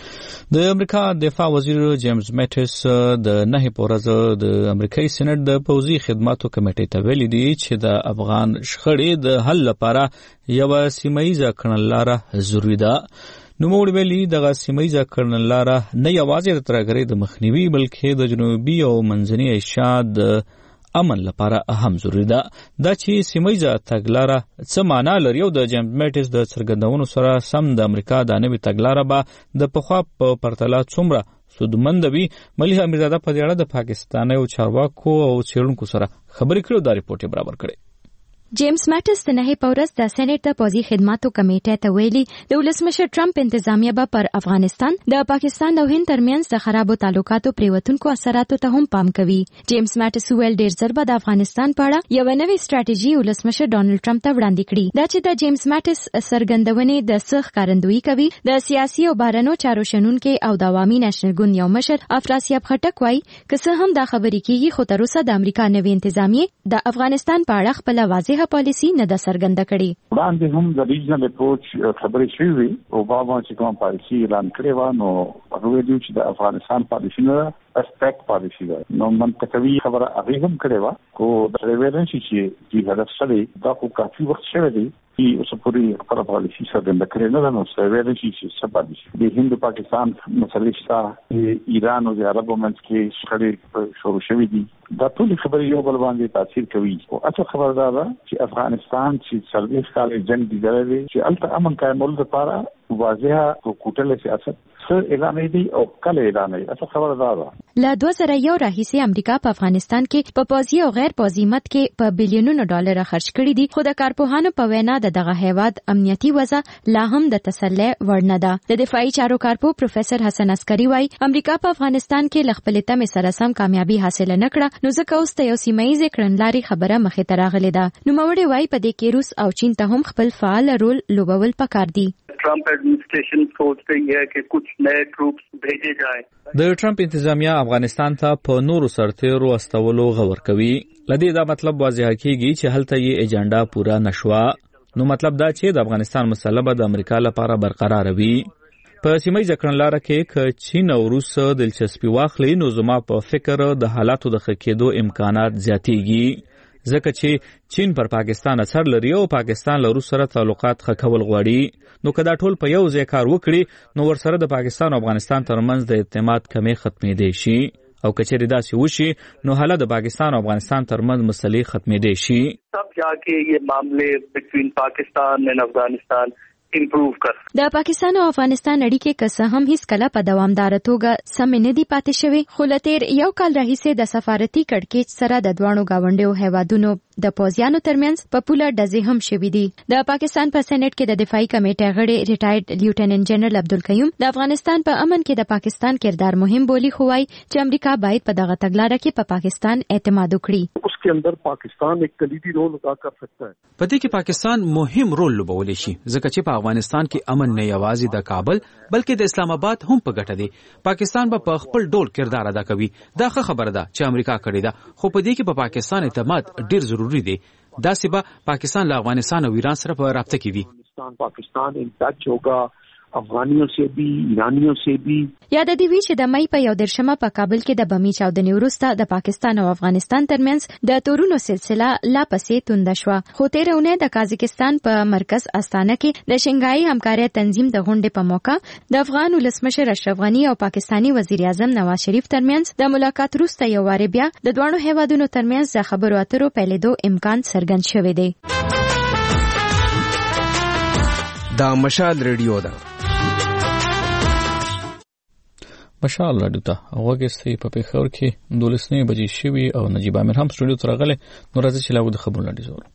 د امریکا دفاع وزیر جیمز میټس د نه پورزه د امریکایي سېنات د پوځي خدماتو کمیټې ته ویلي دي چې د افغان شخړې د حل لپاره یو سیمایي کړنلاره ضروری ده. نو موږ ویلي دغه سیمایي کړنلاره نه یوازې د ترهګرۍ د مخنیوي بلکې د جنوبي او منځنۍ ایشیا د امن لپاره اهم ضروری ده. دا چې سیمایي تګلاره څه معنا لري او د جیمز میټس د څرګندونو سره سم د امریکا د نوې تګلاره به د پخوا په پرتله څومره سودمند وي. مليحه امیرزاده په دې اړه د پاکستاني چارواکو او څېړونکو سره خبرې کړې دا ریپورت یې برابر کړی. جیمز میټس د نه پورز د سېنات د پوځي خدماتو کمیټې ته ویلي د ولسمشر ټرمپ انتظامیه به پر افغانستان د پاکستان او هند ترمنځ د خرابو تعلقاتو پریوتونکو اثراتو ته هم پام کوي. جیمز میټس ویل ډیر ضرب د افغانستان په اړه یو نوې ستراتیژي ولسمشر ډونالد ټرمپ ته وړاندې کړي. دا چې د جیمز میټس سرګندونې د څه ښکارندویي کوي. د سیاسي او بهرنیو چارو شنونکو او د عوامي نېشنل ګوند یو مشر افراسیاب خټک وایي که څه هم دا خبرې کیږي خو تر اوسه د امریکا نوې انتظامیه د افغانستان په اړه خپل واضح پالیسی نه ده څرګنده کړې. وړاندې هم د ریجنل اپروچ خبرې شوې وي او اوباما چې کوم پالیسی اعلان کړی و نو هغه ویلي چې د افغانستان پالیسی نه اسپیکټ پالیسی ده. نو منطقوي خبره هغه هم کړې و کو د ریویلنس چې د هدف سره دا خو کافي وخت شوی دی چې اوس پورې خپل پالیسی څرګنده کړې نه ده. نو ریویلنس چې څه پالیسی د هند پاکستان مسلې شته ایران او د عربو منځ کې شخړې شروع شوې دي. دا ټول خبرې یو بل باندې تاثیر کوي. او اصل خبره دا ده چې افغانستان چې څلوېښت کال جنگ دی درلې چې الته امن قائمول لپاره واضحه حکومتي سیاست څه اعلان دی او کله اعلان دی. اصل خبره دا ده له دوه زره یو راهیسې امریکا په افغانستان کې په پوځي او غیر پوځي مت کې په بلیونونو ډالر خرج کړي دي. خو د کارپوهانو په وینا د دغه هیواد امنیتي وضع لا هم د تسلی وړ نه ده. د دفاعي چارو کارپو پروفیسور حسن عسکري وایي امریکا په افغانستان کې له خپلې تمې سره سم کامیابي حاصل نه کړه نو ځکه اوس ته یو سیمایي کړنلارې خبره مخې ته راغلې ده. نوموړی وایي په دې کې روس او چین ته هم خپل فعال رول لوبول پکار دي. Trump administration सोच रही है कि कुछ नए ट्रूप्स भेजे जाएं. د ټرمپ انتظامیه افغانستان ته په نورو سرتیرو استولو غور کوي. لدې دا مطلب واضح کیږي چې هلته یې ایجنډا پورا نشوه. نو مطلب دا چې د افغانستان مسله به د امریکا لپاره برقرار وي. په سیمایي ځکړنلاره کې ک چین او روس دلچسپي واخلي نو زما په فکر د حالاتو د ښه کېدو امکانات زیاتېږي. ځکه چې چین پر پاکستان اثر لري او پاکستان له روس سره تعلقات ښه کول غواړي. نو که دا ټول په یو ځای کار وکړي نو ورسره د پاکستان او افغانستان ترمنځ د اعتماد کمی ختمېدی شي. او کچېرې داسې وشي نو حالا د پاکستان او افغانستان ترمنځ مسلې ختمېدی شي. تب جاکه یہ معاملے بٹوین پاکستان اور افغانستان امپروو کړ. د پاکستان او افغانستان اړیکې که څه هم هیڅ کله په دوامداره توګه سمې نه دي پاتې شوې خو له تېر یو کال راهیسې د سفارتي کړکېچ سره د دواړو ګاونډیو هیوادونو د پوځیانو ترمنځ په پوله ډزې هم شوې دي. د پاکستان په سېنات کې د دفاعي کمیټې غړي ریټایرډ لیوټننټ جنرال عبدالقیوم د افغانستان په امن کې د پاکستان کردار مهم بولی خوای چې امریکا باید په دغه تګلارې کې په پاکستان اعتماد وکړي. اس کے اندر پاکستان ایک کلیدی رول ادا کر سکتا ہے. په دې کې پاکستان مهم رول لوبولی شي ځکه چې په افغانستان کې امن نه یوازې د کابل بلکې د اسلام آباد هم په ګټه دی. پاکستان به په خپل ډول کردار ادا کوي. دا ښه خبره ده چې امریکا کړې ده، خو په دې کې په پاکستان اعتماد ډیر ضروری دی. دا سبا پاکستان له افغانستان او ایران سره په رابطه کې وي. پاکستان ان ټچ ہوگا افغانیوں سے بھی ایرانیوں سے بھی. یاد دی وی چې د مې په یو درشمه په کابل کې د بمی چاودنې وروسته د پاکستان او افغانستان ترمنځ د تورونو سلسله لا پسې تند شوه. خو تیرونه د قازقستان په مرکز استانه کې د شنګای همکارۍ تنظیم د غونډې په موقع د افغان ولسمشر اشرف غنی او پاکستانی وزیر اعظم نواز شریف ترمنځ د ملاقات وروسته یو واره بیا د دوه هیوادونو ترمنځ د خبرو اترو پیلېدو امکان څرګند شوی دی. دا مشال ریډیو ده. مشال راډیو ته وګورئ په پیښور کې دولسنې بجې شوي او نجیب امیر هم سټوډیو ته راغلی. نو راځي چې لاو د خبرونو لاندې زور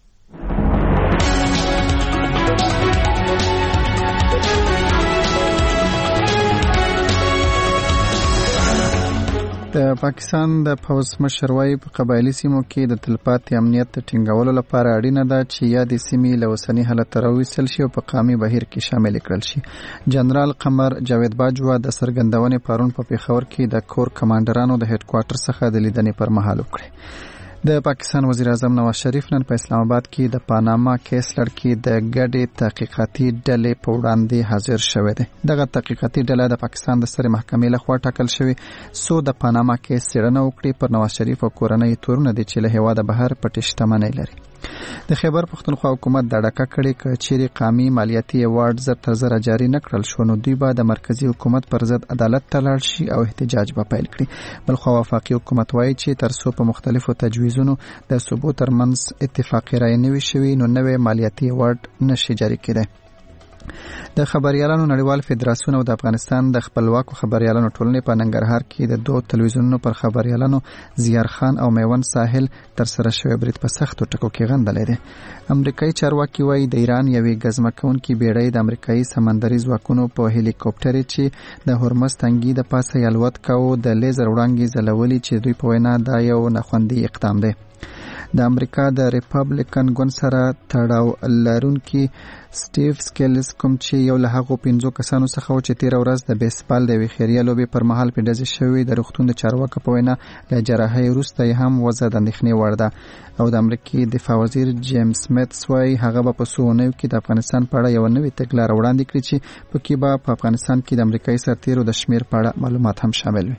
د پاکستان د پوځ مشر وايي په قبایلی سیمو کې د تلپاتې امنیت ټینګولو لپاره اړینه ده چې یادې سیمې له اوسني حالت راوستل شي او په قامي بهیر کې شامل کړل شي. جنرال قمر جاوید باجوا د سرګندونې پرون په پیښور کې د کور کمانډرانو د هډ کوارټر څخه د لیدنې پر مهال وکړه. د پاکستان وزیر اعظم نواز شریف نن په اسلام آباد کې د پاناما کیس لړ د ګډې تحقیقاتي ډلې په وړاندې حاضر شوی دی. دغه تحقیقاتي ډله د پاکستان د سترې محکمې لخوا ټاکل شوی سو د پاناما کیس څېړنه وکړي پر نواز شریف او کورنۍ تورونه دي چې له هیواده بهر پټې شتمنۍ لري. د خیبر پښتونخوا حکومت د ډاکا کړي ک چيري قامي مالیاتي ایوارډ زر تر زر جاری نکړل شو نو دوی به د مرکزی حکومت پر ضد عدالت ته لاړ شي او احتجاج به پیل کړي. بل خو وفاقي حکومت وایي چې تر څو په مختلفو تجویزونو د صوبو ترمنځ اتفاقی رای نه وي شوی نو نوې مالیاتي ایوارډ نشي جاری کېدای. د خبريالانو نړیوال فدراسیون او د افغانستان د خپلواکو خبريالانو ټولنې په ننګرهار کې د دوه تلویزیونونو پر خبريالانو زیار خان او میوند ساحل تر سره شوی برید په سختو ټکو کې غندلې ده. امریکایي چارواکي وایي د ایران یوې غزمکونکي بیړۍ د امریکایي سمندري ځواکونو په هلیکوپټر چې د هرمز تنګي د پاسه یالوت کاوه د لیزر وړانګې زلولي چې دوی په وینا دا یو ناخوندي اقدام دی. د امریکا د ریپبلیکن ګوند سره تړاو لرونکي سټیو سکیلز کوم چې یو له هغو پنځو کسانو څخه و چې تیر ورځ د بیسبال د یوې خیریه لوبې پر مهال په ډزې شوی د روغتون د چارواکو په وینا له جراحۍ وروسته یې هم وضع د اندېښنې وړ ده. او د امریکای دفاع وزیر جیمز سمیتس وايي هغه به په سونیو کې د افغانستان په اړه یو نوې تګلارې وړاندې کړي چې په کې به په افغانستان کې د امریکایي سرتیرو د شمیر په اړه معلومات هم شامل وي.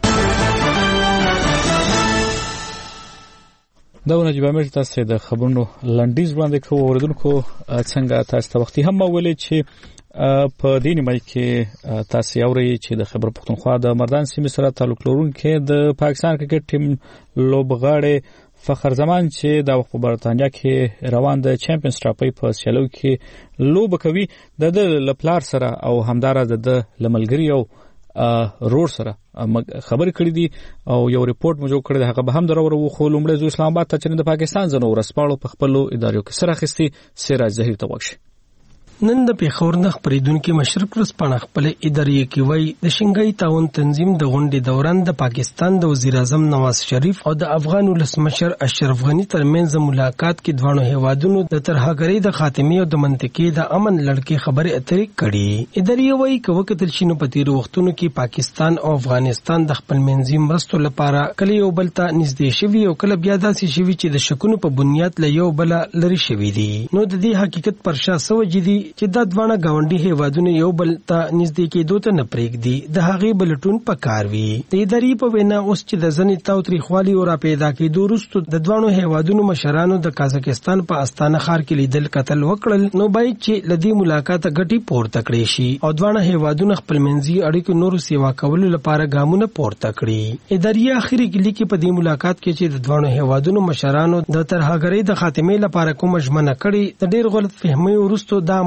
دا نجیب امیر تاسو د خبرونو لنډیز وړاندې کوو. اوریدونکو څنګه تاسو ته وختي هم ولې چې په دې نیمه کې تاسو اورئ چې د خبر پښتونخوا د مردان سیمې سره تعلق لرونکي د پاکستان کرکټ ټیم لوبغاړي فخر زمان چې د وخت په برتانیا کې روان د چمپیونز ټرافي په سیالو کې لوب کوي د لپلار سره او همدارا د لملګری او روډ سره خبرې کړې دي او یو ریپورت مو جوړ کړی دی. هغه به هم درور و خو لومړی زو اسلام آباد ته چې د پاکستان زنو ورسپاړو په خپل ادارو کې سره اخیستي سراج ظهیر ته وښي. نن د پیښور نه خبرېدونکو مشرق ورځپاڼه خپل ادارې کې وایي د شنګای تعاون تنظیم د غونډې دوران د پاکستان د وزیر اعظم نواز شریف او د افغان ولسمشر اشرف غنی ترمنځ ملاقات کې دوه هیوادونو د ترهګرۍ د خاتمې او د منطقې د امن لړکې خبرې اترې کړي. ادارې وایي چې وکتل شنو په تیر وختونو کې پاکستان او افغانستان د خپل منځي مرستو لپاره کله یو بل ته نږدې شوي او کله بیا داسې شوي چې د شکونو په بنیاد له یو بل لري شوي دي. نو د دې حقیقت پر شا سوجي دي چې د دوه غونډي هیوادونو یو بل ته نږدې کېدو ته نه پرېږدي د هغې بلټون پکار وي. د ادارې په وینا اوس چې د ځنې تاوتریخوالي او را پیدا کېدو وروسته د دوه هیوادونو مشرانو د قازقستان په استانه ښار کې لیدل کتل وکړل نو باید چې لدی ملاقات غټي پورته کړي شي او دوه هیوادونو خپل منځي اړیکو نور سیوا کولو لپاره ګامونه پورته کړي. ادارې اخري کې لیکي په دې ملاقات کې چې د دوه هیوادونو مشرانو د ترهګرۍ د خاتمې لپاره کوم ژمنه کړې د ډېر غلط فهمي وروسته د عمل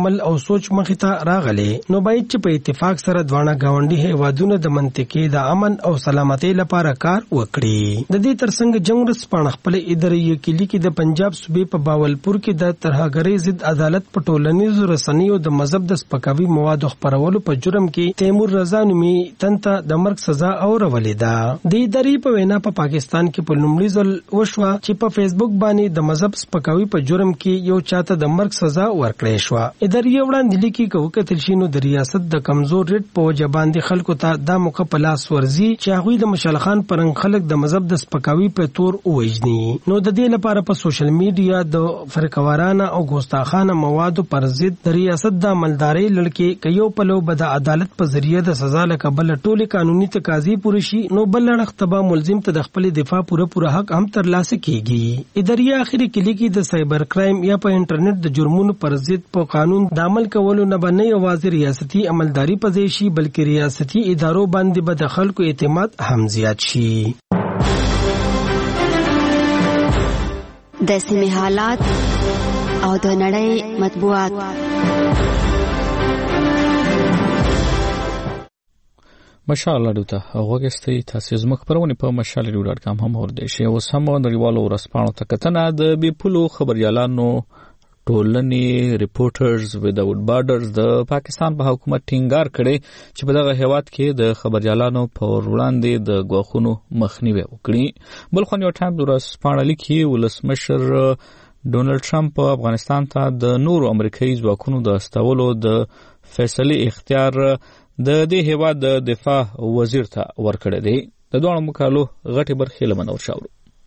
عمل او سوچ مخې ته راغلي نو باید چې په اتفاق سره دواړه گاونډي هیوادونه د منطقې د امن او سلامتۍ لپاره کار وکړي. د دې ترڅنګ جنگ ورځپاڼه خپل اداري کلی کې د پنجاب صوبې په باولپور کې د ترهګرۍ ضد عدالت په ټولنیزو رسنیو د مذهب د سپکاوي موادو خپرولو په جرم کې تیمور رضا نومي تنته د مرګ سزا اورولې ده. د اداري په وینا په پاکستان کې په لومړي ځل وشوه چې په فیسبوک باندې د مذهب سپکاوي په جرم کې یو چاته د مرګ سزا ورکړې شو. اداري وړاندې لیکي کوي کتل شینو د ریاست د کمزور ریټ په وجه باندې خلکو ته د موقع په لاس ورزي چې هغه د مشال خان پرنګ خلک د مذهب د سپکاوي په تور ووجني. نو د دې لپاره په سوشل میډیا د فرقوارانه او ګستاخانه موادو پر ضد د ریاست د عملداري لړکې کيو په لو بد عدالت په ذریعہ د سزا لقبل ټولي قانوني تقاضي پوره شي نو بل لړختبه ملزم ته د خپل دفاع پوره پوره حق هم ترلاسه کیږي. اداري اخري کلی کې د سایبر کرایم یا په انټرنیټ د جرمونو پر ضد په قانون د عمل کولو نه باندې یوازې ریاستي عملداري پځې شي بلکې ریاستي ادارو باندې به د خلکو اعتماد هم زیات شي. د سیمې حالات او د نړۍ مطبوعات. مشال راډیو ته غوږی تاسو زموږ خبرونه په مشال راډیو ډاټ کام هم اوریدئ شئ. اوس هم نړیوالو ورځپاڼو ته کتنه د بې پولو خبريالانو ټولنې ریپورټرز وداوټ بارډرز د پاکستان په حکومت ټینګار کړي چې په دغه هیواد کې د خبريالانو په وړاندې د غوښونو مخنیوي وکړي. بل خو یو ټایم ورځپاڼه لیکي ولسمشر ډونالد ټرمپ افغانستان ته د نورو امریکایي ځواکونو د استولو د فیصله اختیار د دې هیواد د دفاع وزیر ته ورکړی دی. د دوه مقالو غټي برخې لمنور شاورو.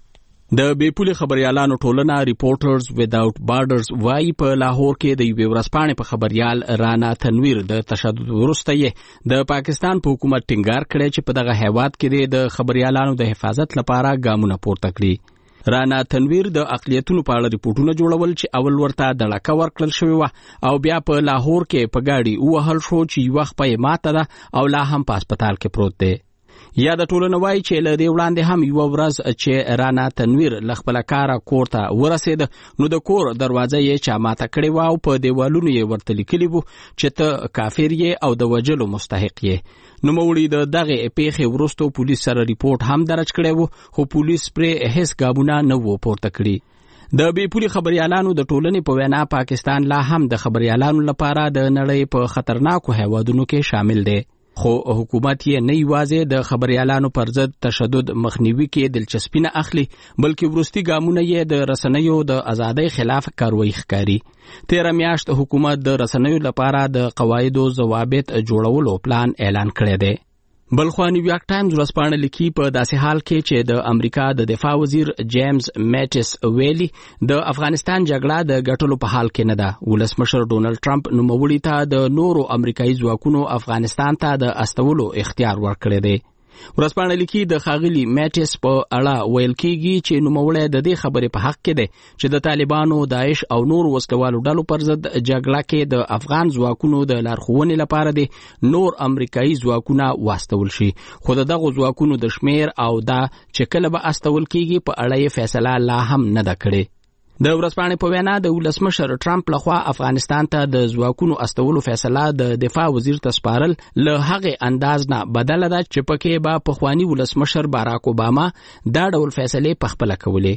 د بیپولي خبريالانو ټولنه ریپورټرز وداوټ بارډرز وايي په لاهور کې د یوې ورځپاڼې په خبريال رانا تنویر د تشدد وروسته یې د پاکستان په حکومت ټینګار کړی چې په دغه هیواد کې د خبريالانو د حفاظت لپاره ګامونه پورته کړي. رانا تنویر د اقلیتونو په اړه ریپورتونه جوړول چې اول ورته د لکه ورکړل شوی و او بیا په لاهور کې په گاډي وهل شو چې وخت په ماته ده او لا هم په هسپتال کې پروت دی. یا د ټولنې وایي چې له دې وړاندې هم یو ورځ چې رانا تنویر له خپل کاره کور ته ورسېد نو د کور دروازه یې چا ماته کړې وه او په دیوالونو یې ورته لیکلي وو چې ته کافر یې او د وژلو مستحق یې. نوموړي د دغې پیښې وروسته پولیس سره ریپورت هم درج کړی وو خو پولیس پرې هیڅ ګامونه نه وو پورته کړي. د بیپولي خبريالانو د ټولنې په وینا پاکستان لا هم د خبريالانو لپاره د نړۍ په خطرناکو هیوادونو کې شامل دی. خو حکومت یې نه یوازې د خبريالانو پر ضد تشدد مخنیوي کې دلچسپي نه اخلي بلکې وروستي ګامونه یې د رسنیو د ازادۍ خلاف کاروي ښکاري. تیره میاشت حکومت د رسنیو لپاره د قواعدو ضوابط جوړولو پلان اعلان کړی دی. بل خو نیویارک ټایمز ورځپاڼه لیکي په داسې حال کې چې د امریکا د دفاع وزیر جیمز میټس ویلي د افغانستان جګړه د ګټلو په حال کې نه ده. ولسمشر ډونالد ټرمپ نوموړي ته د نورو امریکایي ځواکونو افغانستان ته د استولو اختیار ورکړی دی. ورځپاڼه لیکي د ښاغلي میټس په اړه ویل کیږي چې نوموړی د دې خبرې په حق کې دی چې د طالبانو داعش او نور وسلوالو ډلو پر ضد جګړه کې د افغان ځواکونو د لارښوونې لپاره د نور امریکایي ځواکونه واستول شي خو دغه ځواکونو د شمیر او دا چې کله به استول کیږي په اړه یې فیصله لا هم نه ده کړې. د ورځپاڼې په وینا د ولسمشر ټرمپ لخوا افغانستان ته د ځواکونو استولو فیصله د دفاع وزیر ته سپارل له هغې انداز نه بدله ده چې پکې به پخواني ولسمشر باراک اوباما دا ډول فیصلې پخپله کولې.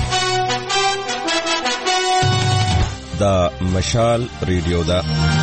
دا مشال ریډیو ده.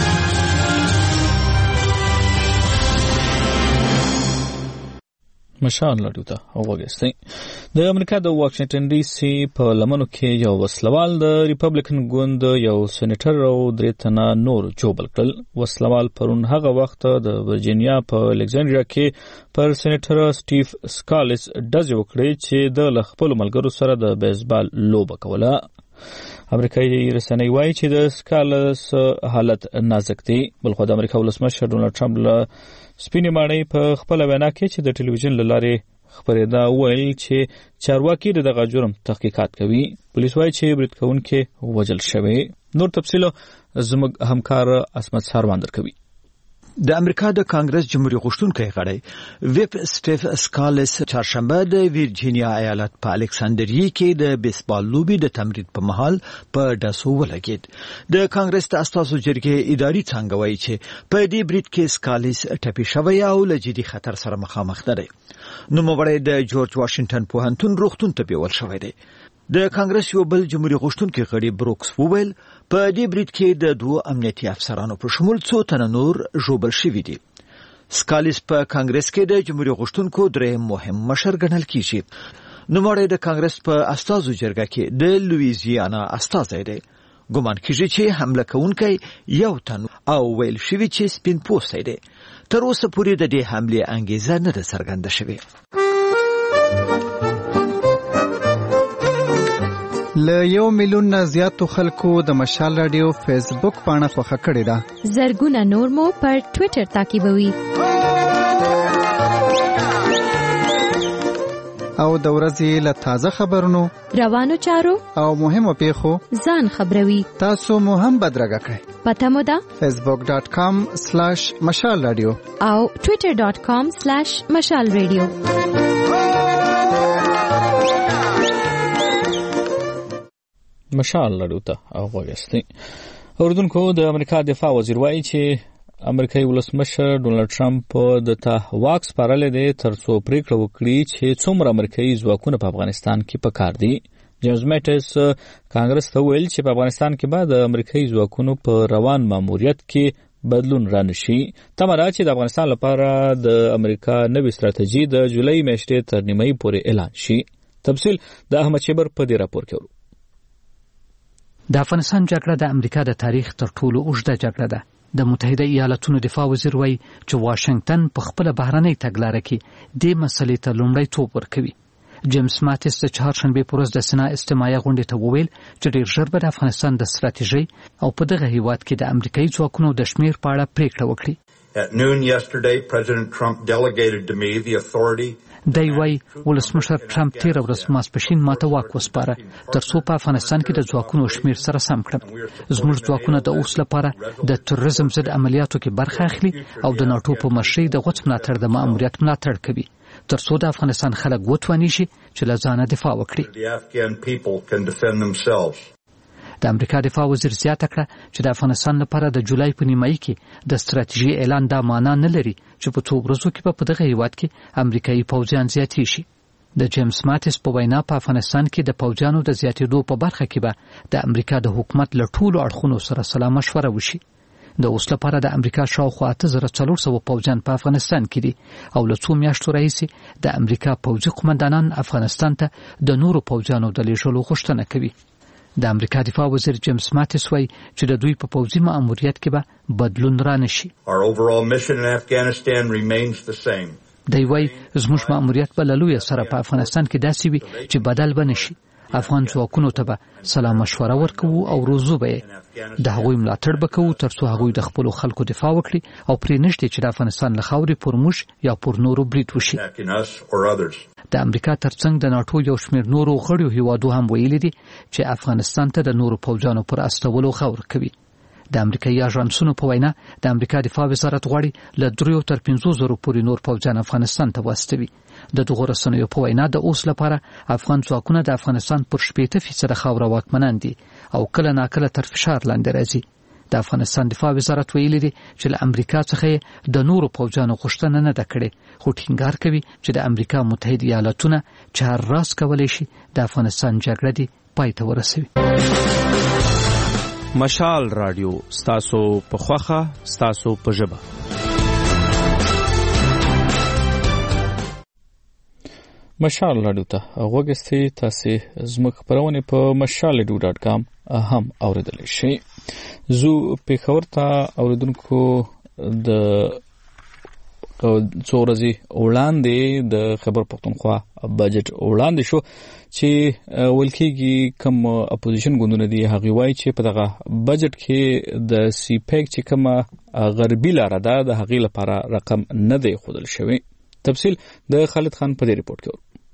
مشال راډیو ته وګورئ. د امریکا د واشنگټن ډي سي په لمنو کې یو وسلوال د ریپبلیکن ګوند یو سېنیټر او درې تنه نور جوبل کړل. وسلوال پرون هغه وخت د ورجینیا په الکساندریا کې پر سېنیټر سټیف سکالس ډز وکړي چې د خپل ملګرو سره د بیسبال لوبه کوله. امریکایي رسنۍ وایي چې د سکالس حالت نازک دی. بلخو د امریکا ولسمشر ډونالد ټرمپ له سپینې ماڼۍ په خپل وینا کې چې د ټلویزیون له لارې خبرېدا ویل چې چارواکي د دغه جرم تحقیقات کوي. پولیس وایي چې برید کوونکی وژل شوی. نور تفصیل زموږ همکار اسمت ساروان درکوي. د امریکا د کانګرس جمهوریت غوښتونکي غړی ویپ سټیف سکالس چهارشنبه د ویرجینیا ایالت په الکساندریه کې د بیسبال لوبي د تمرین په مهال په ډاسو ولګید. د کانګرس د اساسو جرګې اداري څنګه وایي چې په دې برید کې سکالس ټپي شوی او له جدي خطر سره مخامخ دی. نو مبارک د جورج واشنگټن پوهنتون روغتون ته بیول شوی دی. د کانګرس یو بل جمهوریت غوښتونکي غړي بروکس وویل په دې برید کې د دوه امنیتي افسرانو په شمول څو تنه نور ژوبل شوي دي. سکالس په کانګرس کې د جمهوریت غوښتونکو درې مهم مشر ګڼل کیږي. نوموړی د کانګرس په استازو جرګه کې د لویزیانا استازی دی. ګومان کیږي چې حمله کوونکی یو تن او ویل شوی چې سپین پوستی دی. تر اوسه پورې د دې حملې انګیزه نه ده څرګنده شوې. له یو میلیون نه زیاتو خلکو د مشال رادیو فیسبوک پاڼه خوښه کړې ده. زرګونه نور مو پر ټوئیټر تعقیبوي. او د ورځې له تازه خبرونو، روانو چارو او مهمو پیښو ځان خبروي. تاسو مو هم بدرګه کړئ. پته مو ده فیسبوک ډاٹ کام سلیش مشال رادیو او ټوئیټر ډاٹ کام سلیش مشال رادیو. مشال لړو ته اوغوستي. اوردونکو د امریکا دفاع وزیر وایي چې امریکایي ولسمشر ډونالد ټرمپ د ته واکس پرله دي ترڅو پریکړه وکړي چې څومره امریکایي ځواکونه په افغانستان کې پکار دي. جیمز میټس کانګرس ته ویل چې په افغانستان کې بعد امریکایي ځواکونو په روان ماموریت کې بدلون رانشي. تمره چې د افغانستان لپاره د امریکا نوې ستراتیژي د جولای میاشتې تر نیمایي پورې اعلان شي. تفصیل د احمد شیبر په دې راپور کې ورو. د افغانستان جګړه د امریکا د تاریخ تر ټولو اوږده جګړه ده. د متحده ایالاتونو دفاع وزیر وایي چې واشنگټن په خپل بهرنۍ تګلارې کې د مسلې ته لومړیتوب ورکوي. جیمز ماتیس د چهارشنبه په ورځ د سنا استماعي غونډې ته وویل چې ډېر ژر به د افغانستان د ستراتیژۍ او په دغه هیواد کې د امریکایي ځواکونو د شمیر په اړه پریکړه وکړي. At noon yesterday, President Trump delegated to me the authority دی وای ولسمشر ټرمپ تیر ورځ ماسپښین ماته واک وسپاره ترڅو په افغانستان کې د ځواکونو شمیر سره سم کړم. زموږ ځواکونه د اوس لپاره د تروریزم ضد عملیاتو کې برخه اخلي او د ناټو په مشرۍ د غوڅ ملاتړ د ماموریت ملاتړ کوي ترڅو د افغانستان خلک وتواني شي چې له ځانه دفاع وکړي. د امریکا دفاع وزیر زیاته کړه چې د افغانستان لپاره د جولای په نیمایي کې د ستراتیژي اعلان دا معنا نه لري چې په څو ورځو کې په دغه هیواد کې امریکایي پوځیان زیاتې شي. د جیمز ماتیس په وینا په افغانستان کې د پوځیانو د زیاتېدو په برخه کې به د امریکا د حکومت له ټولو اړخونو سره سلا مشوره وشي. د اوس لپاره د امریکا شاوخوا اته زره څلور سوه پوځیان په افغانستان کې دي او له څو میاشتو راهیسې د امریکا پوځي قومندانان افغانستان ته د نورو پوځیانو د لیږلو غوښتنه کوي. د امریکا دفاع وزیر جیمز ماتیس وایي چې د دوی په پوځي ماموریت کې به بدلون رانشي. دی وایي زموږ ماموریت به له لویه سره په افغانستان کې داسې وي چې بدل به نشي. افغان ځواکونو ته به سلا مشوره ورکوو او روزو به یې د هغوی ملاتړ به کوو ترڅو هغوی د خپلو خلکو دفاع وکړي او پرې نږدې چې د افغانستان له خاورې پر موږ یا پر نورو برید وشي. د امریکا ترڅنګ د ناټو یو شمېر نورو غړیو هیوادو هم ویلي دي چې افغانستان ته د نورو پوځیانو پر استولو غور کوي. د امریکایي اژانسونو په وینا د امریکا دفاع وزارت غواړي له دریو تر پنځو زرو پورې نور پوځیان افغانستان ته واستوي. د دغو رسنیو په وینا د اوس لپاره افغان ځواکونه د افغانستان پر شپېته فیصده خاوره واکمنان دي او کله ناکله تر فشار لاندې راځي. د افغانستان دفاع وزارت ویلي دي چې له امریکا څخه د نورو پوځیانو غوښتنه نه ده کړې خو ټینګار کوي چې د امریکا متحده ایالاتونه چهار راز کولی شي د افغانستان جګړه دې پای ته ورسوي. مشال رادیو ستاسو په خوخه ستاسو په ژبه. مشال رادیو ته غوږستئ. تاسو زموږ خبرونه په مشال رادیو ډاټ کام هم اوریدلی شئ. زو پیښور ته اوریدونکو د څو ورځې وړاندې د خیبر پښتونخوا بجټ وړاندې شو چې ولکېږي کوم اپوزیشن ګوندونه دي هغه وایي چې په دغه بجټ کې د سی پیک چې کومه غربي لاره ده د هغې لپاره رقم نه دی ښودل شوی. تفصیل د خالد خان په دې ریپورت کې.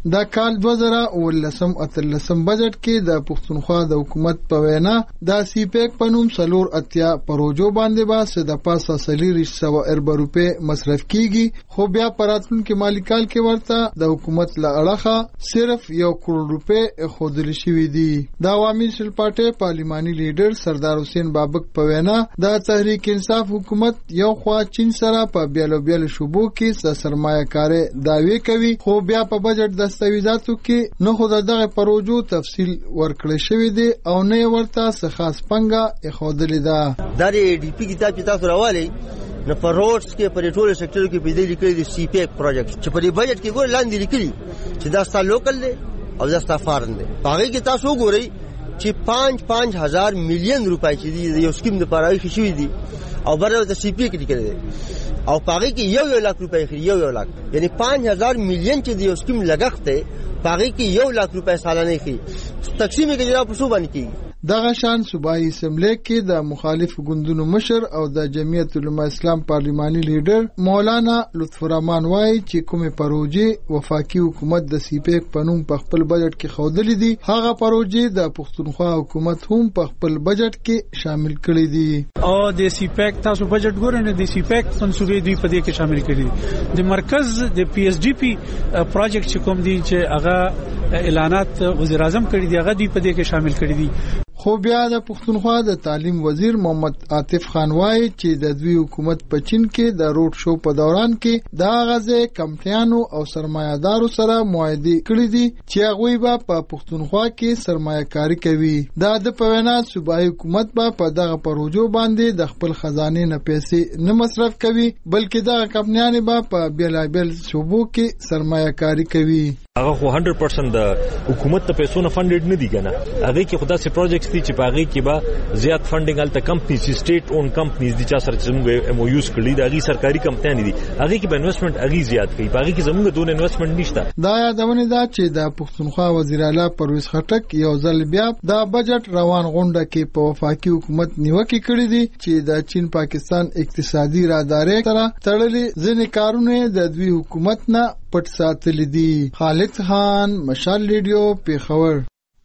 د کال دوه زره اوولسم اتلسم بجټ کې د پښتونخوا د حکومت په وینا د سی پیک په نوم څلور اتیا پروژو باندې به څه د پاسه څلور سوه اربع روپۍ مصرف کیږي، خو بیا په راتلونکي مالي کال کې ورته د حکومت له اړخه صرف یو کروڑ روپۍ ښودل شوي دي. د عوامي نېشنل پارټۍ پارلماني لیډر سردار حسین بابک په وینا د تحریک انصاف حکومت یو خوا چین سره په بیلو بیلو شوبو کې سرمایه کاري دعوی کوي، خو بیا په بجټ دستاویزاتو کې نه خو دغه پروژو تفصیل ورکړل شوی دی او نه ورته څه خاص پنګه ښودلې ده. د ډي پی کتاب چې تاسو راوالئ نو په روډز کې په ټولو سېکټرو کې په دې لیکلي دي سی پیک پروجیکټ چې په دې بجټ کې ګور لاندې لیکلي چې دا ستا لوکل دی او دا ستا فارن دی. هغه کې تاسو وګورئ چې پانچ پانچ هزار میلیون روپۍ چې دي یو سکیم د پاره کې شوی دي او برابر د سی پی کې لیکل دي او هغه کې یو یو لاک روپۍ یو یو لاک یعنی پانچ هزار میلیون چې د یو سکیم لګښت دی هغه کې یو لاک روپۍ سالانه کې تقسیم کې جواب په سو باندې کیږي. دغه شان صوبایي اسمبلی کې د مخالف ګوندونو مشر او د جمعیت علماء اسلام پارلماني لیډر مولانا لطف الرحمن وایي چې کومه پروژې وفاقي حکومت د سی پیک په نوم په خپل بجټ کې ښودلې دي هغه پروژې د پښتونخوا حکومت هم په خپل بجټ کې شامل کړي دي. او د سی پیک تاسو بجټ ګورئ نه د سی پیک منسوبې دوی په دې کې شامل کړي دي. د مرکز د پی ایس ډي پی پروجیکټ چې کوم دي چې هغه اعلانات وزیر اعظم کړي دي هغه دوی په دې کې شامل کړي دي. خو بیا د پښتونخوا د تعلیم وزیر محمد عاطف خان وایي چې د دوی حکومت په چین کې د روډ شو په دوران کې د غزه کمپنیانو او سرمایه‌دارو سره معاهده کړې دي چې هغه به په پښتونخوا کې سرمایه کاری کوي. دا د پوینا صوبایي حکومت به په دغه پروژو باندې د خپل خزانه نه پیسې نه مصرف کوي بلکې دغه کمپنیان به په بیلابل شوبو کې سرمایه کاری کوي. هغه خو صد درصد د حکومت ته پیسو نه فندډ نه دي کنه، هغه کې خدا سي پروجیکټس دي چې پاغي کې با زیات فندینګ الته کمپنی سي سټیټ اون کمپنیز دي چې سره زموږ ایم او یوز کړی دي، هغه سرکاري کمپنی دي، هغه کې به انویسټمنټ هغه زیات کوي، پاغي کې زموږ دون انویسټمنټ نشته. دا یادونه ده چې د پښتونخوا وزیر اعلی پرویز خټک یو ځل بیا د بجټ روان غونډه کې په وفاقي حکومت نیوکه کړې دي چې د چین پاکستان اقتصادي رادارې سره تړلې ځینې کارونه د دوی حکومت نه پټ ساتل دي. خالد خان، مشال ریډیو، پیښور.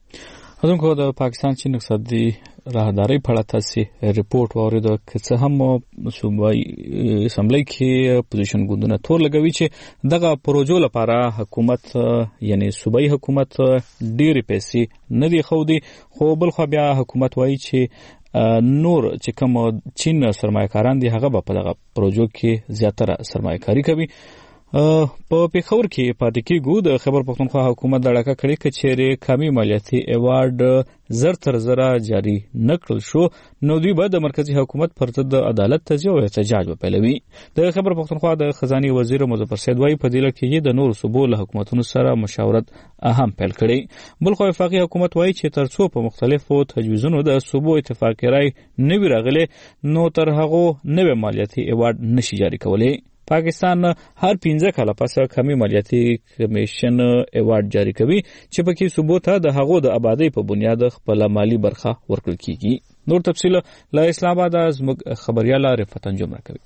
حضرت د پاکستان چین اقتصادي راهداري په اړه تاسو ریپورت واوریدو چې څه هم صوبایي اسمبلی کې پوزیشن ګوندونه تور لګوي چې دغه پروژو لپاره حکومت یعنی صوبایي حکومت ډېری پیسې نه دی خودي، خو بل خو بیا حکومت وایي چې نور چې کوم چین سرمایه‌کاران دي هغه په دغه پروژو کې زیاتره سرمایه‌کاري کوي. په پیښور کې پاتې کېږو د خیبر پښتونخوا حکومت د ډاکا کړي کچېره کمی مالیاتي ایوارډ زر تر زره جاری نکړل شو نو دوی به د مرکزی حکومت پر ضد عدالت تجزیه او احتجاج وپیلوي. د خیبر پښتونخوا د خزاني وزیر مظفر سید وایي په دې کې د نور صوبو له حکومتونو سره مشاورت اهم پیل کړي. بل خو وفاقي حکومت وایي چې ترڅو په مختلفو تجویزونو د صوبو اتفاقي رای نه وي راغلي نو تر هغه نوې مالیاتي ایوارډ نشي جاری کولی. پاکستان هر پنځه کاله پس کمی مالیاتي کمیشن ایوارډ جاری کوي چې پکې صوبو ته د هغو د آبادی په بنیاد خپل مالی برخه ورکړل کیږي. نور تفصیل له اسلام آباد از خبريال رفت انجام راکوي.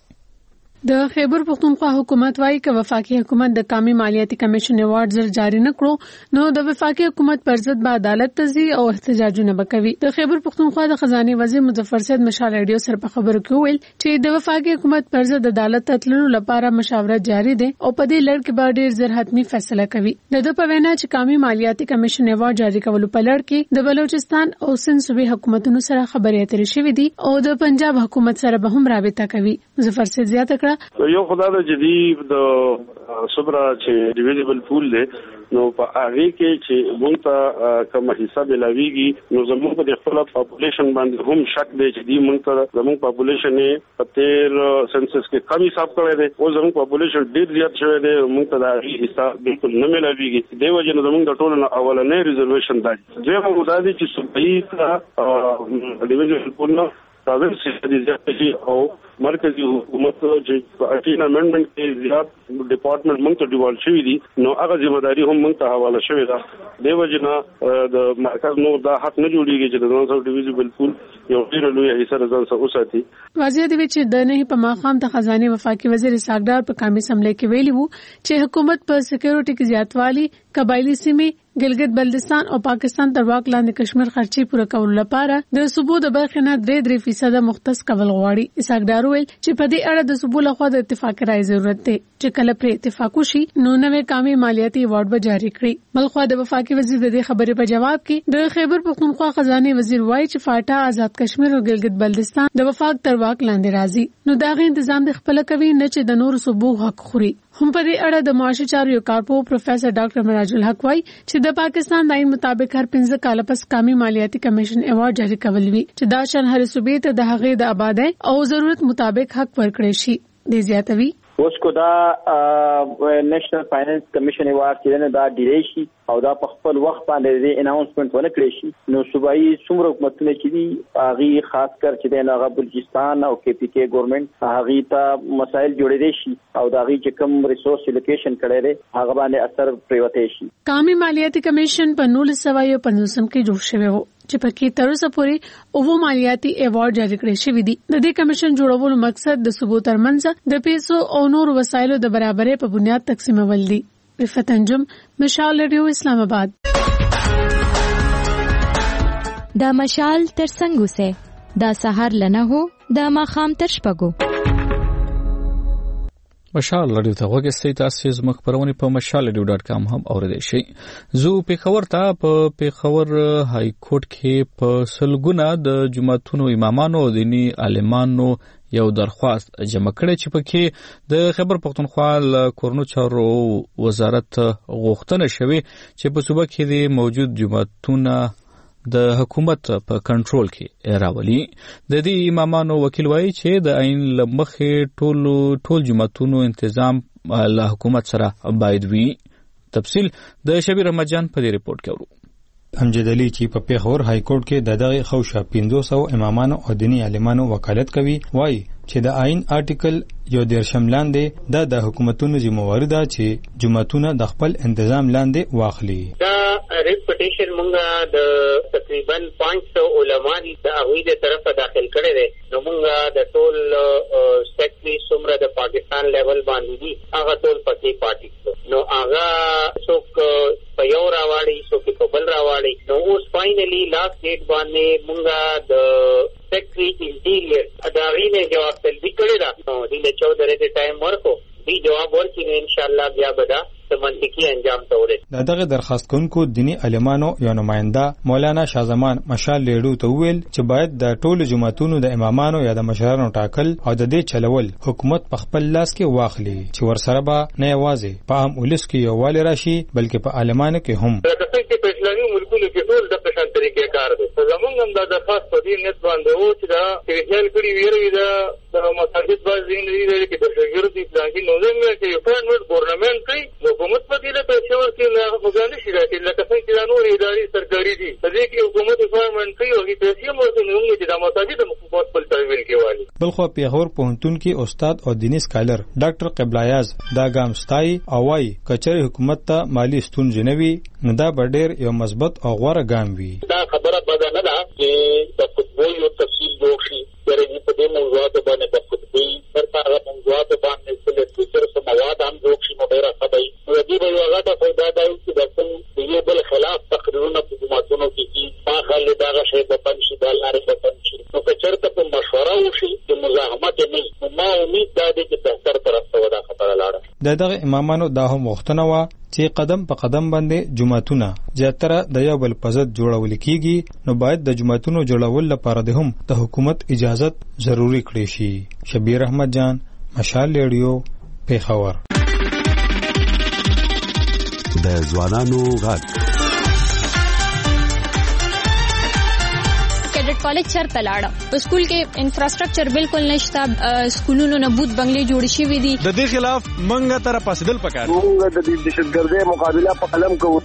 د خیبر پختونخوا حکومت وايي چې وفاقي حکومت د کمی مالیاتي کمیشن ایوارډ زر جاری نکړو نو د وفاقي حکومت پر ضد به عدالت تزي او احتجاجونه وکوي. د خیبر پختونخوا د خزاني وزیر مظفر سید مشال ریډیو سره په خبرو کې ویل چې د وفاقي حکومت پر ضد عدالت تللو لپاره مشاورت جاری ده او په دې لړ کې به ډېر زر حتمی فیصله کوي. د د په وینا چې کمی مالیاتي کمیشن ایوارډ جاری کولو په لړ کې د بلوچستان او سند صوبې حکومتونو سره خبرې اترې شوې دي او د پنجاب حکومت سره به هم رابطه کوي. مظفر سید زیاته کړه یو خدای د جدید د صبر چې ډیویژبل پول دی نو په هغه کې چې مونږ ته کوم حساب لاویږي نو زموږ په خپل پاپولیشن باندې هم شک دی چې دی مونږ ته زموږ پاپولیشن په تیر سنسس کې کم حساب کړی دی او زموږ پاپولیشن ډیر زیات شوی دی مونږ ته دا حساب بالکل نه ملاویږي دی وجه نو زموږ د ټولو اولنې ریزرویشن دی دوی مو دا دي چې صوبایي ډیویژبل پول نو راځي چې د زیات او مرکزی حکومت چې اټین امندمنت کې زیات ډپارټمنټ موږ ته ډیوال شوی دي نو هغه ځمېداري هم موږ ته حواله شوې ده دیو جنا د مرکز نو دا حق نه جوړیږي چې د ځان سره ډیویژبل پول یو ډیر لوی حصہ ځان سره اوساتي. واضح دی چې د نه په ماقام د خزانه وفاقي وزیر اسحاق په قومي اسمبلی کې ویلي وو چې حکومت په سکیورټي کې زیاتوالی قبایلی سیمې ګلګت بلتستان او پاکستان تر واک لاندې کشمیر خرچي پوره کول لپاره د صوبو د برخې نه درې درې فیصد مختص کول غواړي. اسحاق ډار ویل چې په دې اړه د صوبو لخوا د اتفاق راي ضرورت دی چې کله پر اتفاق وشي نو نوې قومي مالیاتي ایوارډ به جاری کړي. بلخوا د وفاقي وزیر د دې خبرې په جواب کې د خیبر پختونخوا خزانه وزیر وایي چې فاټا آزاد کشمیر او ګلګت بلتستان د وفاق تر واک لاندې راځي نو دا غي تنظیم د خپل کوي نه چې د نور صوبو حق خوري. هم په دې اړه د معاشي چارو یو کارپو پروفیسور ډاکټر مراج الحق وايي چې د پاکستان د عین مطابق هر پنځه کال پس قومي مالیاتي کمیشن ایوارډ جاری کول وی چې دا شان هر صوبې ته د هغې د آبادی او ضرورت مطابق حق ورکړي شي. د زیاتوي اوس کو دا نېشنل فاینانس کمیشن ایوارډ چې دا ډیری شي او دا په خپل وخت باندې اناونسمنت ونه کړی شي نو صوبایي څومره حکومتونه چې دي هغه خاص کر چې د هغه بلوچستان او کې پی کې ګورنمنت هغه ته مسایل جوړېدي شي او دا غي چې کوم ریسورس الوکیشن کړي لري هغه باندې اثر پریوته شي. قومي مالیاتي کمیشن په نولس سوه یو پنځوس کې جوړ شوی و چې پکې تر اوسه پورې اوو مالیاتي ایوارډ جاری کړی شوی دی. د دې کمیشن جوړولو مقصد د صوبو ترمنځ د پیسو او نور وسایلو د برابرۍ په بنیاد تقسیمول دي. رفعت انجم، مشال ریډیو، اسلام آباد. دا مشال تر څنګه سه دا سحر لنه هو دا ماخام تر شپګو. مشال رادیو ته وګورئ تاسو زموږ خبرونه په مشال ریډیو ډاټ کام هم اوریدئ شئ. زو پیښور ته په پیښور های کورټ کې په سلګونه د جماعتونو امامانو او دینی عالمانو یو درخواست جمع کړی چې پکې د خیبر پختونخوا له کورنو چارو وزارت غوښتنه شوې چې په صوبه کې د موجود جماعتونو د حکومت په کنټرول کې راولي. د دې امامانو وکیل وایي چې د عین لمخې ټول ټول جماعتونو تنظیم له حکومت سره باید وي. تفصیل د شبیر احمد جان په دې ریپورت کې اورو. امجد علي چې په پیښور های کورټ کې د دغه خوشا پنځه سوه امامانو او دینی عالمانو وکالت کوي وایي چې د آئین آرټیکل یو دیرشم لاندې د د حکومتونو ذمہواری ده چې جماعتونه د خپل تنظیم لاندې واخلي. دا ریپټیشن مونږه د تقریبا پنځه سوه علما دي د هغوی د طرفه داخل کړي دي نو مونږه د ټول سیکټري څومره د پاکستان لیول باندې دي هغه ټول پکې پاتې نو هغه څوک په یو راوړي څوک په بل راوړي نو اوس فائنلی لاست ډیټ باندې مونږه د سیکټري انټیریئر ادارې جواب تلبي کړی دا نو دې چودہ ته ټایم ورکو دی جواب ورکړي ان شاء الله بیا به دا منطقي انجام ته ورسي. دغه درخواست کوونکو دینی عالمانو یو نماینده مولانا شاهزمان مشال لیډو ته ویل چې باید د ټولو جماعتونو د امامانو یا د مشرانو ټاکل او د دې چلول حکومت په خپل لاس کې واخلي چې ورسره به نه یوازې په عام ولس کې یووالی راشي بلکې په عالمانو کې هم. په اسلامي ملکونو کې ټول د پښان طریقې کار دی. زمونږ هم دا درخواست په دې نیت باندې و چې دا ریښتیا کړي ویروي دا د مساجد باز دین لري کې د شګرد اسلامي نظام کې یو فارمر ګورنمنت کوي حکومت په دې له پیسې ورکړي نه مګانې شي راکړي لکه څنګه چې نور اداري سرکاري دي په دې کې حکومت فارمر کوي او دې پیسې ورته نه موږ چې د مساجد حکومت خپل تحویل کوي. بلخو پیښور پوهنتون کې استاد او دیني سکالر ډاکټر قبلایاز دا ګام ستای او وايي کچري حکومت ته مالی ستونزې نه وي نو دا ډېر یو مثبت او غوره ګام وي. دا خبره بده نه ده چې د فوټبال یو تفصیل جوړ شي درې په دې موضوعات باندې د فوټبال پر هغه موضوعات باندې چې د فکر سم مواد هم جوړ شي نو ډېر خبري نو دې به یو غاټه فائدہ ده چې د کوم یو بل خلاف تقریرونه په جماعتونو کې ما خلک دا شی په پنځه د لارې په پنځه نو که چېرته په مشوره وشي چې مزاحمت نه ما امید ده چې بهتر طرف ته ودا خبره لاړه. د دغه امامانو دا هم وختونه و چې قدم په قدم باندې جماعتونه زیاتره د یو بل په ضد جوړول کیږي نو باید د جماعتونو جوړول لپاره د هم د حکومت اجازت ضروری کړی شي. شبیر احمد جان، مشال ریډیو، پیښور. د ځوانانو غږ کالج چرته لاړه په سکول کې انفراستراکچر بالکل نشته سکولونو نه بوت بنگلې جوړ شوي دي د دې خلاف منګه تر پاسدل پکار موږ د دې دهشتګردۍ مقابله په قلم کوو.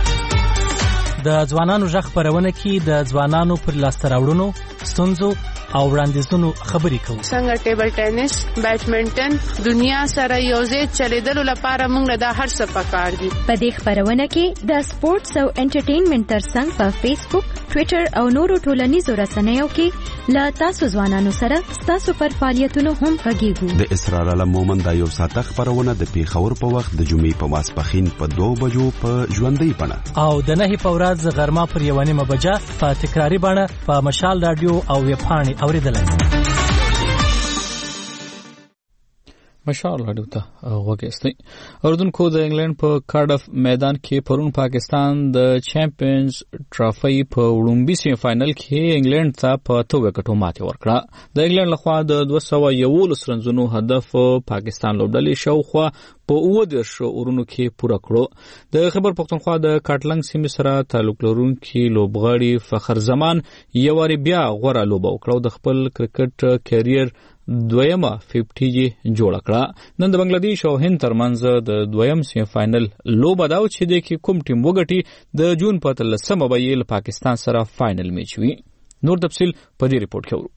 د ځوانانو ژغ خبرونه کې د ځوانانو پر لاسته راوړنو ستونزو او وړاندیزونو خبرې کوو. څنګه ټیبل ټینس، بیډمنټن دنیا سره یوځای چلیدلو لپاره موږ دا هر څه پکار دي. په دې خبرونه کې د سپورتس او انټرټینمنټ ترڅنګ په فیسبوک، ټوئیټر او نورو ټولنیزو رسنیو کې لا تاسو ځوانانو سره تاسو پر فعالیتونو هم غږیږو. د اسرار علم مومن دا یو ساعت خبرونه د پیښور په وخت د جمعې په ماسپخین په دوه بجو په ژوندۍ بڼه او د نهي په ورځ غرمه پر یو نیمه بجه په تکراری بڼه په مشال رادیو او ویب پاڼې اوریدلای. مشال رادیو ته وګورئ. اردوونکو د انګلند په کارډف میدان کې پرون پاکستان د چیمپیونز ټرافي په وړومبي سیمه فائنل کې انګلند ته په اتو وکټو ماتې ورکړه. د انګلند لخوا د دوه سوه یوولس رنزونو هدف پاکستان لوبډلې شاوخوا په اووه دېرش اورونو کې پوره کړو. د خیبر پښتونخوا د کاټلنګ سیمې سره تعلق لرونکي لوبغاړي فخر زمان یو واري بیا غوره لوبه وکړه او د خپل کرکټ کیریر دویمه ففټي یې جوړه کړه. نن د بنگلادیش او هند ترمنځ د دویم سیمه فائنل لوبه دا چې د کې کوم ټیم وګټي د جون په اتلسمه به یې له پاکستان سره فائنل میچ وي. نور تفصیل په دې ریپورت کې ورو.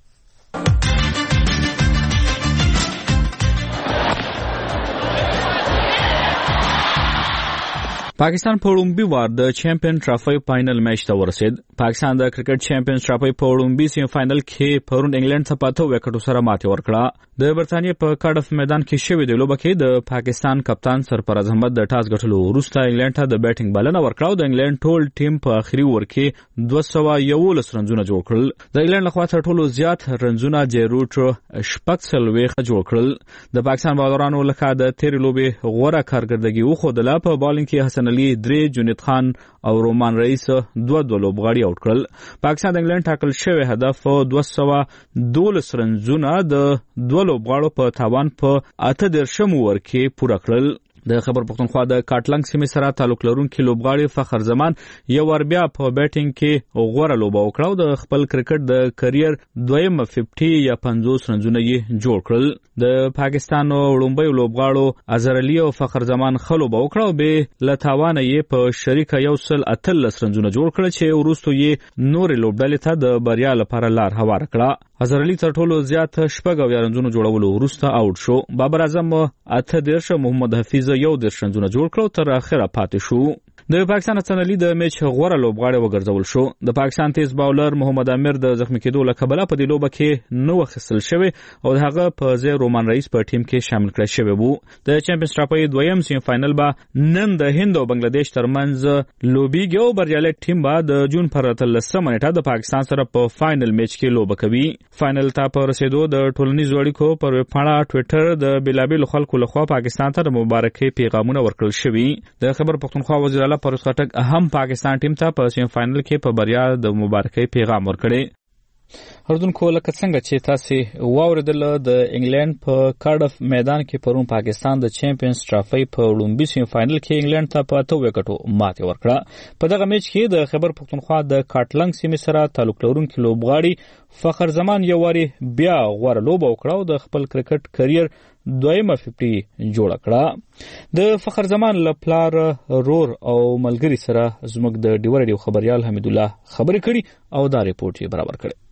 پاکستان په وړومبي وار د چیمپیون ټرافي فائنل میچ ته ورسید. پاکستان د کرکټ چیمپیونز ټرافي په وړومبي سیمه فائنل کې پرون انګلند ته پاتو وکټو سره ماتې ورکړه. د برتانیې په کارډف میدان کې شوې د لوبه کې د پاکستان کپتان سرفراز احمد د ټاس ګټلو وروسته انګلند ته د بیټینګ بلنه ورکړه او د انګلند ټول ټیم په اخري اوور کې دوه سوه یوولس رنزونه جوړ کړل. د انګلند لخوا تر ټولو زیات رنزونه جیروټ شپږ څلوېښت جوړ کړل. د پاکستان بالرانو لکه د تیرې لوبې غوره کارکردګي وښودله. په بالینګ کې حسن علي درې، جنید خان او رومان رئیس دوه دوه لوبغاړي آوټ کړل. پاکستان د انګلند ټاکل شوی هدف دوه سوه دولس رنزونه د دوه لوبغاړو په تاوان په اته دېرشم اوور کې پوره کړل. د خیبر پښتونخوا د کاټلنګ سیمې سره تعلق لرونکي لوبغاړي فخر زمان یو ور بیا په بیټینګ کې غوره لوبه وکړه او د خپل کرکټ د کیریر دویم ففټي یا پنځوس رنزونه یې جوړ کړل. د پاکستان وړومبي لوبغاړو اظهر علي او فخر زمان خلوبه وکړه او به لتاوانه یې په شریکه یو سل اتلس رنزونه جوړ کړل چې وروسته یې نور لوبډلې ته د بریا لپاره لار هواره کړه. اظهر علي تر ټولو زیات شپږ اویا رنزونه جوړولو وروسته آوټ شو. بابر اعظم اته دېرش، محمد حفیظ یو دېرش رنزونه جوړ کړو تر اخره پاتې شو. د پاکستان حسن علي د میچ غوره لوبغاړی وګرځول شو. د پاکستان تیز باولر محمد امیر د زخمی کېدو له کبله په دې لوبه کې نو اخیستل شوی او د هغه په ځای رومان رئیس په ټیم کې شامل کړی شوی وو. د چیمپیونز ټرافي دویم سیمه فائنل به نن د هند او بنگلاديش ترمنځ لوبیږي او بریالي ټیم به د جون پر اتلسمه نیټه د پاکستان سره په فائنل میچ کې لوبه کوي. فائنل ته په رسیدو د ټولنیزو اړیکو پر ویبپاڼه ټوئیټر د بیلابیل خلکو لخوا پاکستان ته د مبارکۍ پیغامونه ورکړل شوي. د خبر پښتونخوا وزیر اعلی پرویز خټک هم پاکستان ټیم ته په سیمه فائنل کې په بریا د مبارکۍ پیغام ورکړي. اردوونکو لکه څنګه چې تاسو واوریدل د انګلند په کارډف میدان کې پرون پاکستان د چیمپیونز ټرافي په وړومبي سیمه فائنل کې انګلند ته په اتو وکټو ماتې ورکړه. په دغه میچ کې د خیبر پښتونخوا د کاټلنګ سیمې سره تعلق لرونکي لوبغاړي فخر زمان یو واري بیا غوره لوبه وکړه او د خپل کرکټ کیریر دویمه ففټي جوړه کړه. د فخر زمان له پلار، رور او ملګری سره زموږ د ډیور ډیو خبريال حمید الله خبرې کړي او دا ریپورت یې برابر کړی.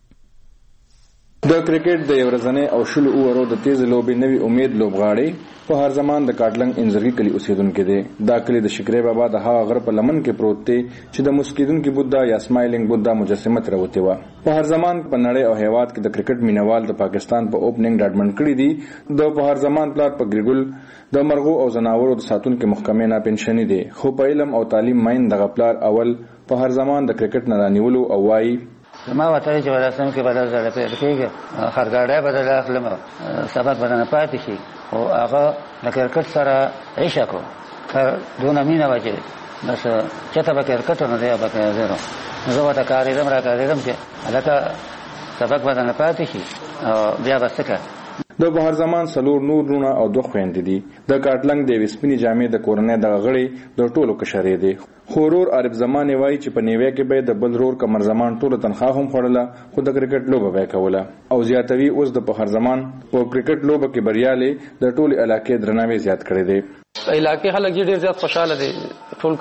د کرکټ د ورځنې او شلو اوورو د تیز لوبې نوی امید لوبغاړي په هر زمان د کاټلنګ انزرګي کلی اوسیدونکو دی. دا کلی د شکرې بابا د هغه غر په لمن کې پروت دی چې د مسکیدونکو بودا یا سمایلینګ بودا مجسمه تر وته و. په هر زمان په نړۍ او هیواد کې د کرکټ مینوال د پاکستان په اوپننګ ډاډمن کړی دي. د په هر زمان پلار په ګریګل د مرغو او زناورو د ساتونکو محکمې نه پنشنی دي، خو په علم او تعلیم ماین د غپلار اول په هر زمان د کرکټ نه رانیولو او وای ما وته چې ولاسم کې بدل زړه په کېږي خرګاډه بدل اخلم سبب بدن پاتې شي او هغه د کرکټ سره عشق تر دونه مینه وجه بس چته به کرکټ نه دی به زیرو زه وته کارېدم را کارېدم چې هغه سبب بدن پاتې شي او بیا بسکه. د بهر زمان سلور نور رونه او دوه خويندې دي. د کاټلنګ د وسپینی جامې د کورنۍ د غړي د ټولو کشرې دي. خورور عرب زمانه وای چې په نیوي کې به د بل رور کمر زمان ټولو تنخواه هم خړله خو د کرکټ لوبه وکوله او زیاتوي اوس د بهر زمان په کرکټ لوبه کې بریالي د ټولو علاقې درناوی زیات کړی دی. علاقې خلک ډېر زیات خوشاله دي. ټول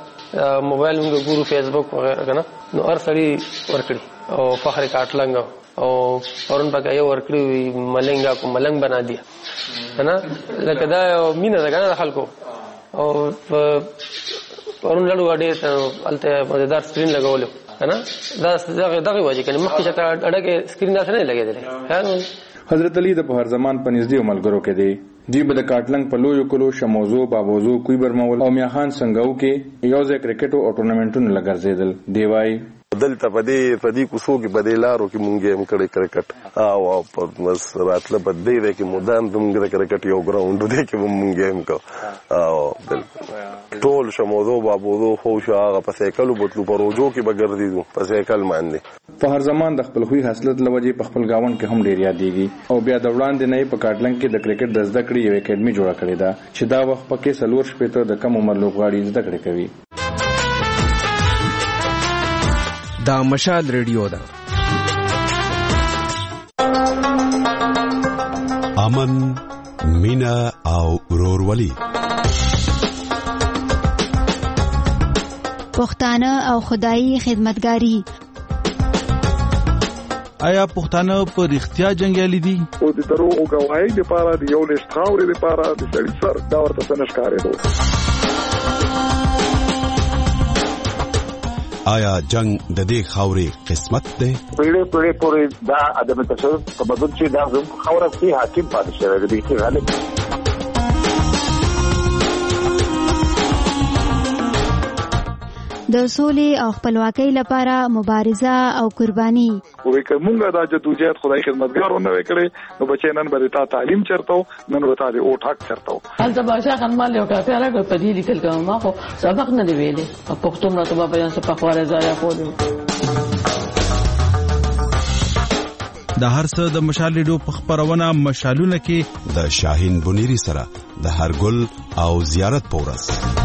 کاټلنګ موبایل موږ ګورو فیسبوک وغیرہ کنه نو هر سړی ورکړي او فخر کاټلنګ او پرون پکې یو ورکړی ملنګا کو ملنګ بنا دیا نه لکه دا مینه ده کنه خلکو او پرون لړو اډې الته مزیدار سکرین لګولو کنه دا دغه دغه وجه کنه مخکې چې اډه کې سکرین نه لګېدل حضرت علي د بهر زمان په نږدې ملګرو کې دی دی به د کاټلنګ په لویو کلو شموزو بابوزو کوی برمول او میاخان څنګهو کې یو ځای کرکټو او ټورنمنټونو لګرځیدل دی وای دلته په دې په دې کوڅو کې په دې لارو کې مونږ هم کړی کرکټ او په مس راتله په دې کې مودام زموږ د کرکټ یو ګراوند دی کې مونږ هم کو او ټول شموزو بابوزو خو شاغه په سایکل بوتلو پروجو کې بغردیدو په سایکل باندې په هر زمان د خپل خوې حاصلت لوجې په خپل گاون کې هم ډیر یادېږي او بیا د وړاندې نه په کاټلنګ کې د کرکټ د زده کړې یو اکیډمي جوړه کړې ده چې دا وخت پکې سلور شپې ته د کم عمر لوبغاړي زده کړې کوي. دا مشال ریډیو ده. امن مینا او ورورولي پښتانه او خدایي خدمتګاری. آیا پښتانه په رښتیا جنگیالي دي؟ او د دروغ غواړي د پاره د یو لښت خاورې د پاره د سړي سر دا ورته څنګه ښکارې. آیا جنگ د دې خاورې قسمت دی؟ پیړې پیړې پورې دا ادم تصرف تمدن چې دا زموږ خاوره کې حاکم پاتې شوی دی چې غالب د سولې او خپلواکۍ لپاره مبارزه او قرباني. وې کومه دا جدوجہد خدای خدمتګارونه وکړي نو بچي نن به تا تعلیم چرته نن به تا او ټاک چرته هلته باشا خنمال یو کافي راغی په دې لیکل کوم ما خو سبق نه دی ویلې په پښتو مراته په بیان څه په خواره ځای خورم. د هر څه د مشال ریډیو په خبرونه مشالونه کې د شاهین بنيري سره د هر ګل او زیارت پورس